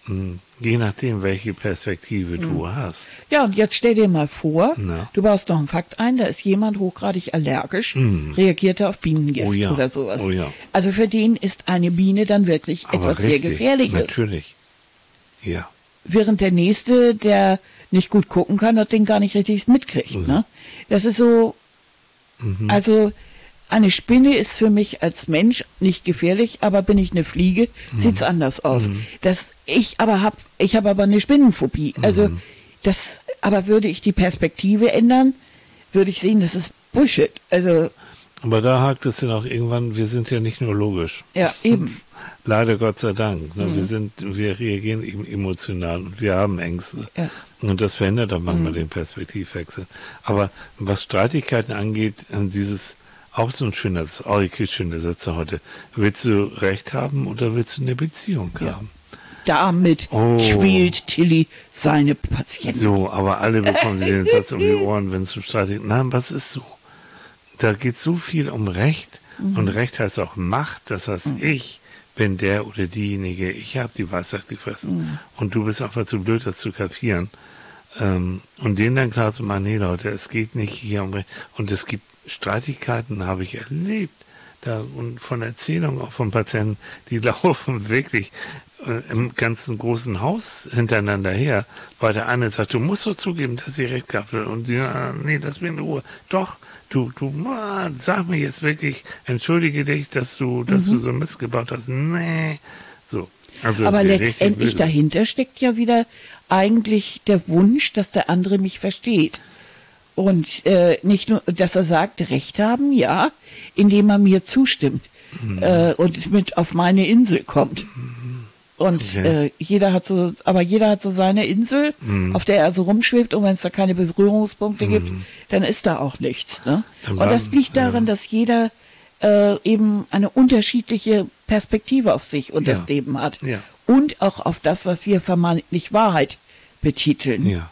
Je nachdem, welche Perspektive mhm. du hast. Ja, und jetzt stell dir mal vor, Na? du baust noch einen Fakt ein, da ist jemand hochgradig allergisch, mhm. reagiert er auf Bienengift oh ja. oder sowas. Oh ja. Also für den ist eine Biene dann wirklich Aber etwas richtig, sehr Gefährliches. Natürlich, ja. Während der Nächste, der nicht gut gucken kann, das Ding gar nicht richtig mitkriegt. Mhm. Ne? Das ist so, mhm. also eine Spinne ist für mich als Mensch nicht gefährlich, aber bin ich eine Fliege, mhm. sieht's anders aus. Mhm. Das ich aber hab, ich habe aber eine Spinnenphobie. Also mhm. das, aber würde ich die Perspektive ändern, würde ich sehen, das ist Bullshit. Also aber da hakt es dann auch irgendwann. Wir sind ja nicht nur logisch. Ja, eben. Leider Gott sei Dank. Ne? Mhm. Wir sind, wir reagieren eben emotional und wir haben Ängste. Ja. Und das verhindert dann manchmal Mhm. den Perspektivwechsel. Aber was Streitigkeiten angeht, dieses auch so ein schönes, eure schöne Sätze heute. Willst du Recht haben oder willst du eine Beziehung ja. haben? Damit oh. quält Tilly seine Patienten. So, aber alle bekommen sie den Satz um die Ohren, wenn es so streitig ist. Nein, was ist so? Da geht so viel um Recht. Mhm. Und Recht heißt auch Macht. Das heißt, mhm. ich bin der oder diejenige. Ich habe die Weisheit gefressen. Mhm. Und du bist einfach zu blöd, das zu kapieren. Ähm, und denen dann klar zu machen, nee Leute, es geht nicht hier um Recht. Und es gibt Streitigkeiten, habe ich erlebt. da und von Erzählungen auch von Patienten, die laufen wirklich äh, im ganzen großen Haus hintereinander her, weil der eine sagt, du musst doch zugeben, dass sie recht gehabt hat. Und ja, nee, das bin in Ruhe. Doch, du, du, sag mir jetzt wirklich, entschuldige dich, dass du, dass mhm. du so Mist gebaut hast. Nee, so. Also aber letztendlich dahinter steckt ja wieder eigentlich der Wunsch, dass der andere mich versteht. Und äh, nicht nur, dass er sagt, Recht haben, ja, indem er mir zustimmt mhm. äh, und mit auf meine Insel kommt. Und okay. äh, jeder hat so, aber jeder hat so seine Insel, mhm. auf der er so rumschwebt, und wenn es da keine Berührungspunkte mhm. gibt, dann ist da auch nichts. Ne? Und das liegt daran, ja. dass jeder äh, eben eine unterschiedliche Perspektive auf sich und ja. das Leben hat. Ja. Und auch auf das, was wir vermeintlich Wahrheit betiteln. Ja.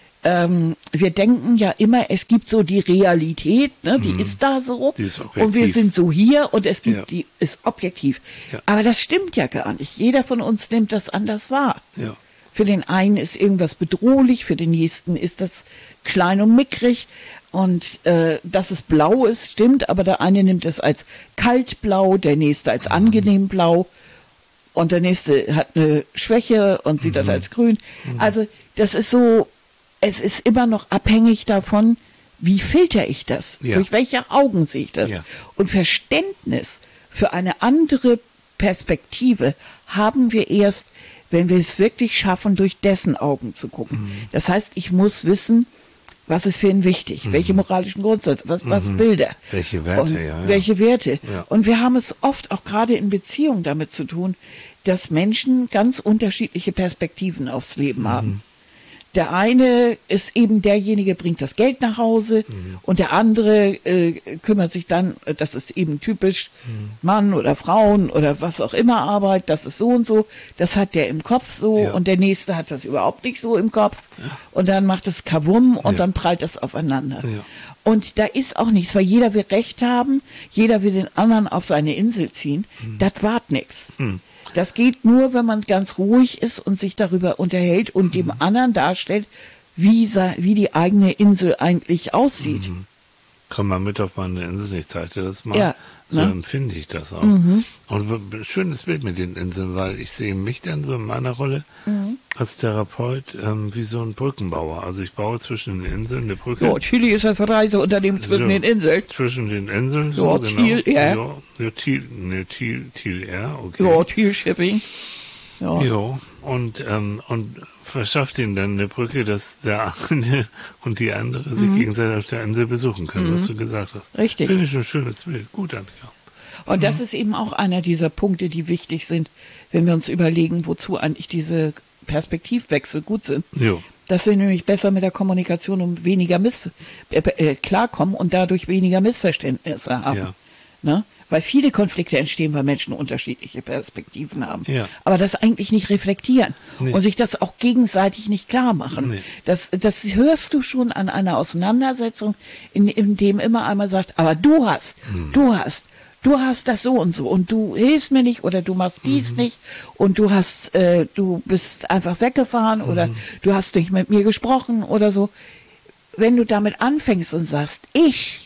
Ähm, wir denken ja immer, es gibt so die Realität, ne, die mm. ist da so, die ist und wir sind so hier und es gibt ja. die ist objektiv. Ja. Aber das stimmt ja gar nicht. Jeder von uns nimmt das anders wahr. Ja. Für den einen ist irgendwas bedrohlich, für den nächsten ist das klein und mickrig, und äh, dass es blau ist, stimmt, aber der eine nimmt es als kaltblau, der nächste als angenehm blau und der nächste hat eine Schwäche und sieht mm. das als grün. Mm. Also das ist so. Es ist immer noch abhängig davon, wie filter ich das, ja. durch welche Augen sehe ich das. Ja. Und Verständnis für eine andere Perspektive haben wir erst, wenn wir es wirklich schaffen, durch dessen Augen zu gucken. Mhm. Das heißt, ich muss wissen, was ist für ihn wichtig, mhm. welche moralischen Grundsätze, was, was mhm. will der? Welche Werte, und ja, ja. Welche Werte. Ja. Und wir haben es oft auch gerade in Beziehungen damit zu tun, dass Menschen ganz unterschiedliche Perspektiven aufs Leben mhm. haben. Der eine ist eben derjenige, bringt das Geld nach Hause mhm. und der andere äh, kümmert sich dann, das ist eben typisch mhm. Mann oder Frauen oder was auch immer Arbeit, das ist so und so, das hat der im Kopf so ja. und der nächste hat das überhaupt nicht so im Kopf ja. und dann macht es Kabum und ja. dann prallt das aufeinander. Ja. Und da ist auch nichts, weil jeder will Recht haben, jeder will den anderen auf seine Insel ziehen, mhm. das wart nichts. Mhm. Das geht nur, wenn man ganz ruhig ist und sich darüber unterhält und mhm. dem anderen darstellt, wie, wie die eigene Insel eigentlich aussieht. Mhm. Komm mal mit auf meine Insel, ich zeige dir das mal. Ja, so ne? empfinde ich das auch. Mhm. Und schönes Bild mit den Inseln, weil ich sehe mich dann so in meiner Rolle mhm. als Therapeut ähm, wie so ein Brückenbauer. Also ich baue zwischen den Inseln eine Brücke. Ja, Chili ist das Reiseunternehmen zwischen so, den Inseln. Zwischen den Inseln, ja, so Thiel, genau. ja. Ja, ja Thiel, ne, Thiel, Thiel Air, okay. Ja, Thiel Shipping. Ja, ja und, ähm, und verschafft ihnen dann eine Brücke, dass der eine und die andere sich mhm. gegenseitig auf der Insel besuchen können, mhm. was du gesagt hast. Richtig. Finde ich ein schönes Bild. Gut, Annika. Und mhm. das ist eben auch einer dieser Punkte, die wichtig sind, wenn wir uns überlegen, wozu eigentlich diese Perspektivwechsel gut sind. Jo. Dass wir nämlich besser mit der Kommunikation und weniger Missver äh, äh, klarkommen und dadurch weniger Missverständnisse haben. Ja. Ne? Weil viele Konflikte entstehen, weil Menschen unterschiedliche Perspektiven haben. Ja. Aber das eigentlich nicht reflektieren nee. und sich das auch gegenseitig nicht klar machen. Nee. Das, das hörst du schon an einer Auseinandersetzung, in, in dem immer einmal sagt, aber du hast, hm. du hast, du hast das so und so und du hilfst mir nicht oder du machst dies mhm. nicht und du hast, äh, du bist einfach weggefahren mhm. oder du hast nicht mit mir gesprochen oder so. Wenn du damit anfängst und sagst, ich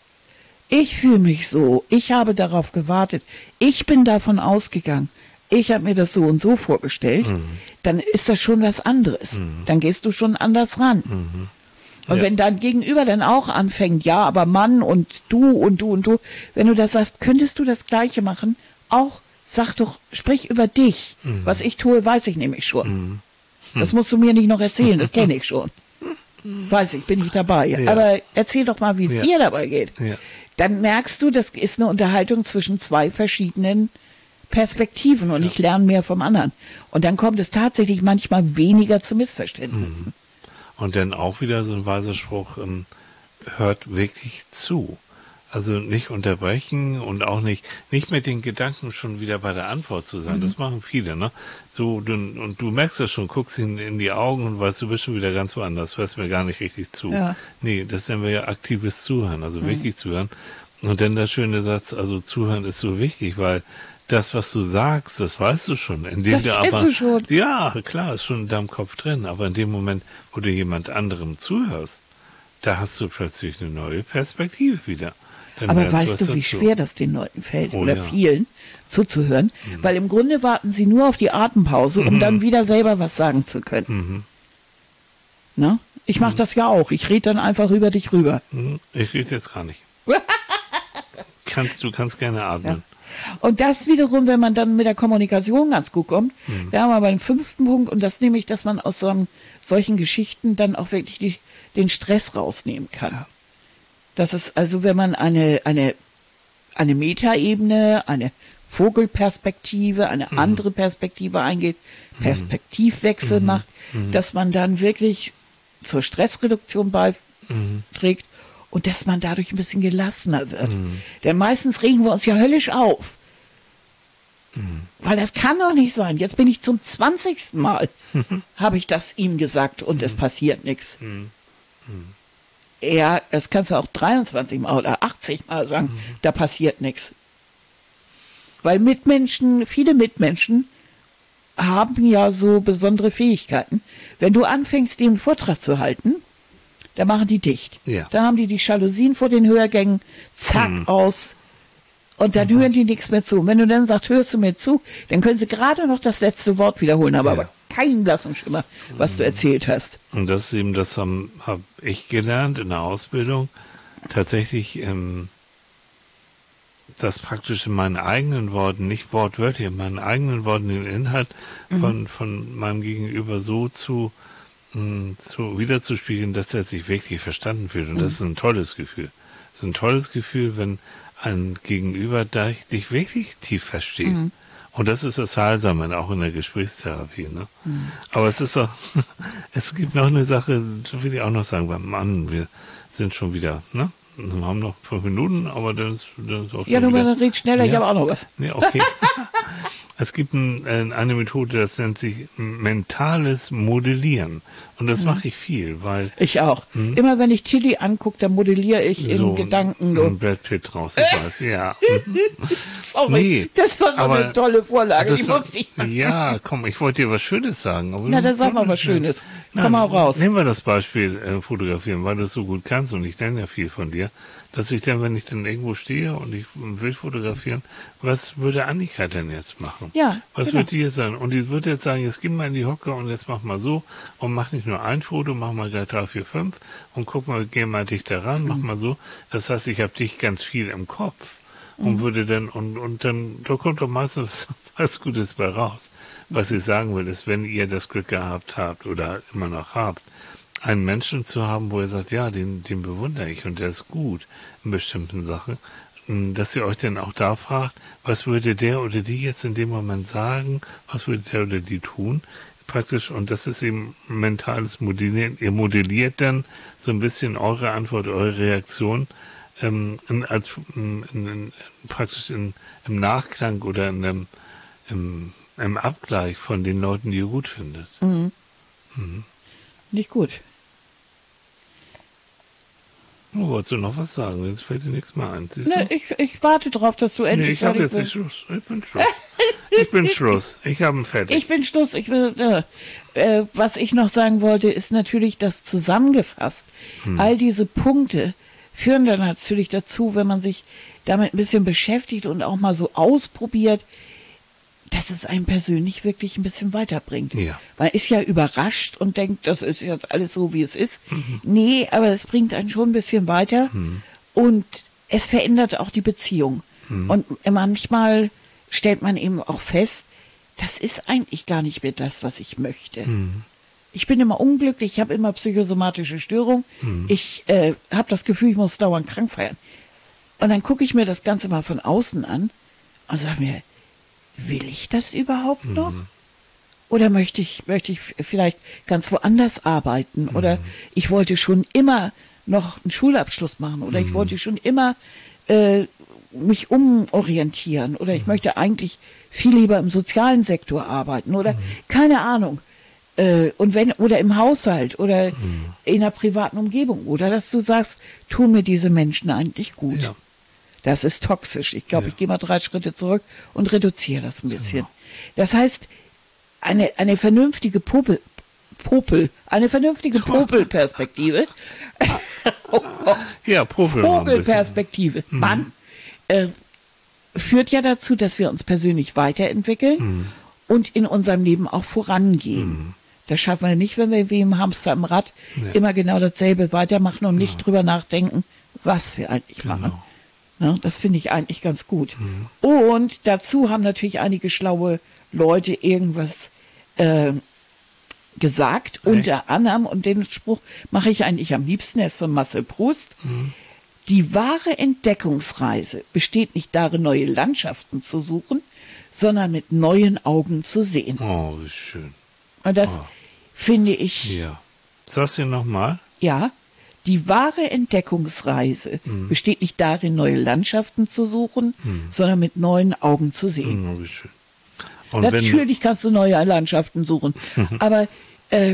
Ich fühle mich so, ich habe darauf gewartet, ich bin davon ausgegangen, ich habe mir das so und so vorgestellt, mhm. dann ist das schon was anderes. Mhm. Dann gehst du schon anders ran. Mhm. Und ja. wenn dein Gegenüber dann auch anfängt, ja, aber Mann und du und du und du, wenn du das sagst, könntest du das Gleiche machen? Auch sag doch, sprich über dich. Mhm. Was ich tue, weiß ich nämlich schon. Mhm. Das musst du mir nicht noch erzählen, das kenne ich schon. Weiß ich, bin ich dabei. Ja. Aber erzähl doch mal, wie es ja. dir dabei geht. Ja. Dann merkst du, das ist eine Unterhaltung zwischen zwei verschiedenen Perspektiven und ja. ich lerne mehr vom anderen. Und dann kommt es tatsächlich manchmal weniger zu Missverständnissen. Und dann auch wieder so ein weiser Spruch, ähm, hört wirklich zu. Also nicht unterbrechen und auch nicht, nicht mit den Gedanken schon wieder bei der Antwort zu sein. Mhm. Das machen viele, ne? So, du, und du merkst das schon, guckst ihn in die Augen und weißt, du bist schon wieder ganz woanders, hörst mir gar nicht richtig zu. Ja. Nee, das nennen wir ja aktives Zuhören, also mhm. wirklich zuhören. Und dann der schöne Satz, also zuhören ist so wichtig, weil das, was du sagst, das weißt du schon. Indem das du kennst aber, du schon. Ja, klar, ist schon in deinem Kopf drin. Aber in dem Moment, wo du jemand anderem zuhörst, da hast du plötzlich eine neue Perspektive wieder. Dann Aber lernst weißt was du, wie dazu. schwer das den Leuten fällt Oh, oder ja. vielen zuzuhören? Mhm. Weil im Grunde warten sie nur auf die Atempause, um Mhm. dann wieder selber was sagen zu können. Mhm. Ne? Ich mache das ja auch. Ich rede dann einfach über dich rüber. Mhm. Ich rede jetzt gar nicht. kannst, du kannst gerne atmen. Ja. Und das wiederum, wenn man dann mit der Kommunikation ganz gut kommt, Mhm. da haben wir beim fünften Punkt, und das nehme ich, dass man aus so einem, solchen Geschichten dann auch wirklich die, den Stress rausnehmen kann. Ja. Das ist also, wenn man eine, eine, eine Metaebene, eine Vogelperspektive, eine Mhm. andere Perspektive eingeht, Perspektivwechsel Mhm. macht, Mhm. dass man dann wirklich zur Stressreduktion beiträgt Mhm. und dass man dadurch ein bisschen gelassener wird. Mhm. Denn meistens regen wir uns ja höllisch auf. Mhm. Weil das kann doch nicht sein. Jetzt bin ich zum zwanzigsten Mal, habe ich das ihm gesagt und es passiert nichts. Mhm. Ja, das kannst du auch dreiundzwanzig Mal oder achtzig Mal sagen, Mhm. da passiert nichts. Weil Mitmenschen, viele Mitmenschen haben ja so besondere Fähigkeiten. Wenn du anfängst, den Vortrag zu halten, dann machen die dicht. Ja. Dann haben die die Jalousien vor den Hörgängen, zack, Mhm. aus. Und dann hören die nichts mehr zu. Und wenn du dann sagst, hörst du mir zu, dann können sie gerade noch das letzte Wort wiederholen, aber, Ja. aber keinen blassen Schimmer, was du erzählt hast. Und das ist eben, das habe hab ich gelernt in der Ausbildung, tatsächlich, ähm, das praktisch in meinen eigenen Worten, nicht wortwörtlich, in meinen eigenen Worten den Inhalt Mhm. von, von meinem Gegenüber so zu, mh, zu wiederzuspiegeln, dass er sich wirklich verstanden fühlt. Und Mhm. das ist ein tolles Gefühl. Das ist ein tolles Gefühl, wenn ein Gegenüber da dich wirklich tief versteht. Mhm. Und das ist das Heilsame, auch in der Gesprächstherapie. Ne? Mhm. Aber es ist auch, es gibt noch eine Sache, das will ich auch noch sagen, beim Mann, wir sind schon wieder, ne? Wir haben noch fünf Minuten, aber dann ist, dann ist auch schon Ja, du wieder... red schneller, ich Ja. habe auch noch was. Nee, okay. Es gibt ein, äh, eine Methode, das nennt sich mentales Modellieren. Und das mache ich viel, weil Ich auch. Mhm. Immer wenn ich Tilly angucke, dann modelliere ich in so Gedanken. ein Du. Brad Pitt raus, ich weiß, ja. Mhm. Sorry, Nee, das war so aber eine tolle Vorlage, Das die war, musste ich. ja, komm, ich wollte dir was Schönes sagen. Aber Na, du- dann sag mal was ja. Schönes. Na, Komm mal raus. Nehmen wir das Beispiel äh, fotografieren, weil du es so gut kannst und ich lerne ja viel von dir, dass ich dann, wenn ich dann irgendwo stehe und ich will fotografieren, was würde Annika denn jetzt machen? Ja, Was genau. wird die jetzt sagen? Und die würde jetzt sagen, jetzt geh mal in die Hocke und jetzt mach mal so und mach nicht nur ein Foto, mach mal gleich drei, vier, fünf und guck mal, geh mal dichter ran, Mhm. mach mal so. Das heißt, ich habe dich ganz viel im Kopf und Mhm. würde dann, und, und dann, da kommt doch meistens was Gutes bei raus. Was ich sagen will, ist, wenn ihr das Glück gehabt habt oder immer noch habt, einen Menschen zu haben, wo ihr sagt, ja, den, den bewundere ich und der ist gut in bestimmten Sachen, dass ihr euch dann auch da fragt, was würde der oder die jetzt in dem Moment sagen, was würde der oder die tun, praktisch, und das ist eben mentales Modellieren. Ihr modelliert dann so ein bisschen eure Antwort, eure Reaktion, ähm, in, als in, in, praktisch in, im Nachklang oder in einem, im, im Abgleich von den Leuten, die ihr gut findet. Mhm. Mhm. Nicht gut. Oh, wolltest du noch was sagen? Jetzt fällt dir nichts mehr ein. Siehst Ne, du? ich, ich warte drauf, dass du Nee, endlich ich habe fertig jetzt bist. nicht Schluss. Ich bin Schluss. Ich bin Schluss. Ich habe ihn fertig. Ich bin Schluss. Ich will, äh, äh, was ich noch sagen wollte, ist natürlich das zusammengefasst. Hm. All diese Punkte führen dann natürlich dazu, wenn man sich damit ein bisschen beschäftigt und auch mal so ausprobiert, dass es einen persönlich wirklich ein bisschen weiterbringt. Ja. Man ist ja überrascht und denkt, das ist jetzt alles so, wie es ist. Mhm. Nee, aber es bringt einen schon ein bisschen weiter Mhm. und es verändert auch die Beziehung. Mhm. Und manchmal stellt man eben auch fest, das ist eigentlich gar nicht mehr das, was ich möchte. Mhm. Ich bin immer unglücklich, ich habe immer psychosomatische Störungen. Mhm. Ich äh, habe das Gefühl, ich muss dauernd krank feiern. Und dann gucke ich mir das Ganze mal von außen an und sage mir, will ich das überhaupt noch? Mhm. Oder möchte ich, möchte ich vielleicht ganz woanders arbeiten? Oder ich wollte schon immer noch einen Schulabschluss machen. Oder ich wollte schon immer äh, mich umorientieren. Oder ich möchte eigentlich viel lieber im sozialen Sektor arbeiten. Oder keine Ahnung. Äh, und wenn, oder im Haushalt oder in einer privaten Umgebung. Oder dass du sagst, tun mir diese Menschen eigentlich gut. Ja. Das ist toxisch. Ich glaube, Ja. ich gehe mal drei Schritte zurück und reduziere das ein bisschen. Das heißt, eine, eine vernünftige Popel, Popel, eine vernünftige Popelperspektive oh Gott. Ja, Profi. Vogelperspektive. Mhm. Man äh, führt ja dazu, dass wir uns persönlich weiterentwickeln mhm. und in unserem Leben auch vorangehen. Mhm. Das schaffen wir nicht, wenn wir wie im Hamster im Rad nee. immer genau dasselbe weitermachen und nicht ja. drüber nachdenken, was wir eigentlich genau. machen. Ne, das finde ich eigentlich ganz gut. Mhm. Und dazu haben natürlich einige schlaue Leute irgendwas äh, gesagt, Echt? unter anderem, und den Spruch mache ich eigentlich am liebsten, er ist von Marcel Proust. Mhm. Die wahre Entdeckungsreise besteht nicht darin, neue Landschaften zu suchen, sondern mit neuen Augen zu sehen. Oh, wie schön. Und das oh. finde ich... Ja. Sag's dir nochmal. Ja. Die wahre Entdeckungsreise mhm. besteht nicht darin, neue Landschaften zu suchen, mhm. sondern mit neuen Augen zu sehen. Mhm, wie schön. Und Natürlich kannst du neue Landschaften suchen, aber äh,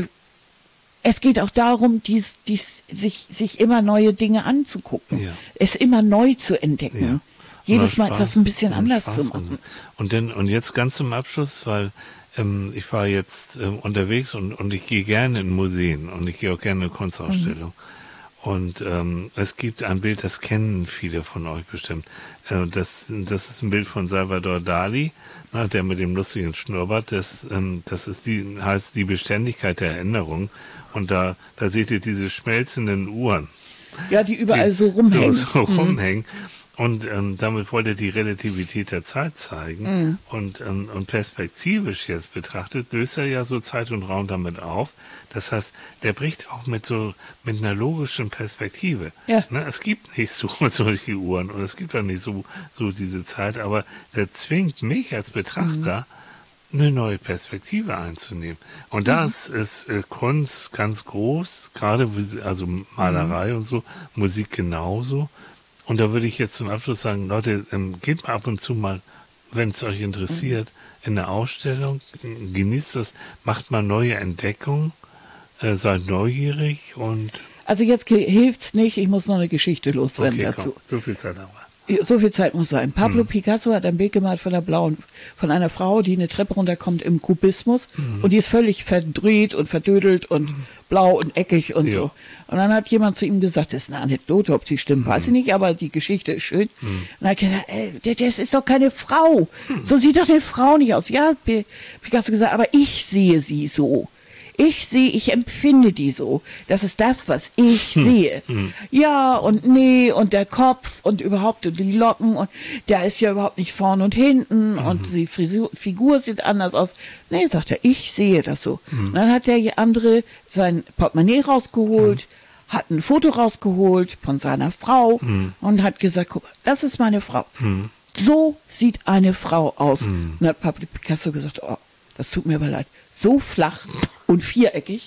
es geht auch darum, dies, dies, sich, sich immer neue Dinge anzugucken, ja. es immer neu zu entdecken, ja. jedes Mal etwas ein bisschen anders Spaß zu machen. Und, denn, und jetzt ganz zum Abschluss, weil ähm, ich war jetzt ähm, unterwegs und, und ich gehe gerne in Museen und ich gehe auch gerne in Kunstausstellungen. Mhm. Und ähm, es gibt ein Bild, das kennen viele von euch bestimmt. Äh, das, das ist ein Bild von Salvador Dali, na, der mit dem lustigen Schnurrbart. Das, ähm, das ist die, heißt die Beständigkeit der Erinnerung. Und da, da seht ihr diese schmelzenden Uhren. Ja, die überall die so rumhängen. So, so mhm. rumhängen. Und ähm, damit wollte er die Relativität der Zeit zeigen. Mhm. Und, ähm, und perspektivisch jetzt betrachtet, löst er ja so Zeit und Raum damit auf. Das heißt, der bricht auch mit so mit einer logischen Perspektive. Ja. Ne, es gibt nicht so solche Uhren und es gibt auch nicht so, so diese Zeit, aber der zwingt mich als Betrachter, mhm. eine neue Perspektive einzunehmen. Und da mhm. ist, ist äh, Kunst ganz groß, gerade also Malerei mhm. und so, Musik genauso. Und da würde ich jetzt zum Abschluss sagen, Leute, ähm, geht mal ab und zu mal, wenn es euch interessiert, mhm. in eine Ausstellung, genießt das, macht mal neue Entdeckungen, äh, seid neugierig und... Also jetzt hilft's nicht, ich muss noch eine Geschichte loswerden okay, dazu. Komm, so viel Zeit haben wir. So viel Zeit muss sein. Pablo mhm. Picasso hat ein Bild gemalt von einer blauen, von einer Frau, die eine Treppe runterkommt im Kubismus mhm. und die ist völlig verdreht und verdödelt und mhm. blau und eckig und ja. so. Und dann hat jemand zu ihm gesagt, das ist eine Anekdote, ob die stimmt, mhm. weiß ich nicht, aber die Geschichte ist schön. Mhm. Und er hat gesagt, ey, das ist doch keine Frau. Mhm. So sieht doch eine Frau nicht aus. Ja, Picasso gesagt, aber ich sehe sie so. Ich sehe, ich empfinde die so. Das ist das, was ich hm. sehe. Hm. Ja und nee und der Kopf und überhaupt und die Locken und der ist ja überhaupt nicht vorn und hinten hm. und die Frisur, Figur sieht anders aus. Nee, sagt er, ich sehe das so. Hm. Und dann hat der andere sein Portemonnaie rausgeholt, hm. hat ein Foto rausgeholt von seiner Frau hm. und hat gesagt, guck mal, das ist meine Frau. Hm. So sieht eine Frau aus. Hm. Und dann hat Pablo Picasso gesagt, oh, das tut mir aber leid. So flach und viereckig.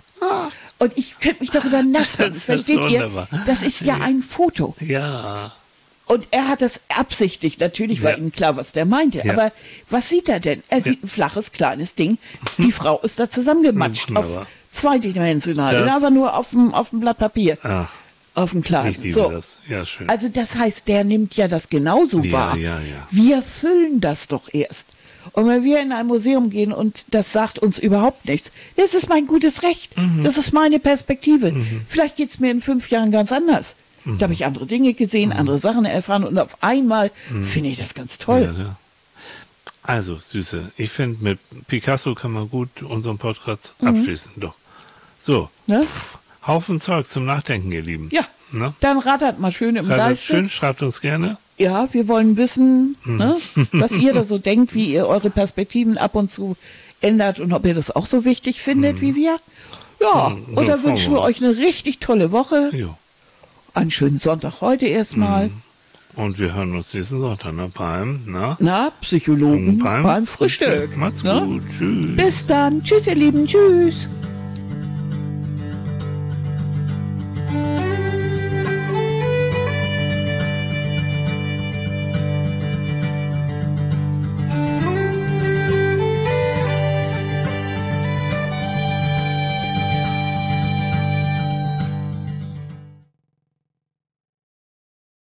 Und ich könnte mich darüber nass machen. Versteht ihr? Das ist ja ein Foto. Ja. Und er hat das absichtlich, natürlich war ja. ihm klar, was der meinte. Ja. Aber was sieht er denn? Er ja. sieht ein flaches, kleines Ding. Die Frau ist da zusammengematscht. Auf zweidimensional. Aber nur auf dem, auf dem Blatt Papier. Ach. Auf dem Kleinen. Ich liebe so. das. Ja, schön. Also das heißt, der nimmt ja das genauso ja, wahr. Ja, ja. Wir füllen das doch erst. Und wenn wir in ein Museum gehen und das sagt uns überhaupt nichts, das ist mein gutes Recht. Mhm. Das ist meine Perspektive. Mhm. Vielleicht geht es mir in fünf Jahren ganz anders. Mhm. Da habe ich andere Dinge gesehen, mhm. andere Sachen erfahren und auf einmal mhm. finde ich das ganz toll. Ja, ja. Also, Süße, ich finde, mit Picasso kann man gut unseren Podcast mhm. abschließen. Doch. So, ne? Pff, Haufen Zeug zum Nachdenken, ihr Lieben. Ja, ne? Dann rattert mal schön im Geiste. Schön, schreibt uns gerne. Ja, wir wollen wissen, hm. ne, was ihr da so denkt, wie ihr eure Perspektiven ab und zu ändert und ob ihr das auch so wichtig findet hm. wie wir. Ja, hm, und dann wünschen wir euch eine richtig tolle Woche. Jo. Einen schönen Sonntag heute erstmal. Hm. Und wir hören uns nächsten Sonntag ne, beim na? Na, Psychologen beim, beim Frühstück. Frühstück. Macht's ne? gut. Tschüss. Bis dann. Tschüss, ihr Lieben. Tschüss.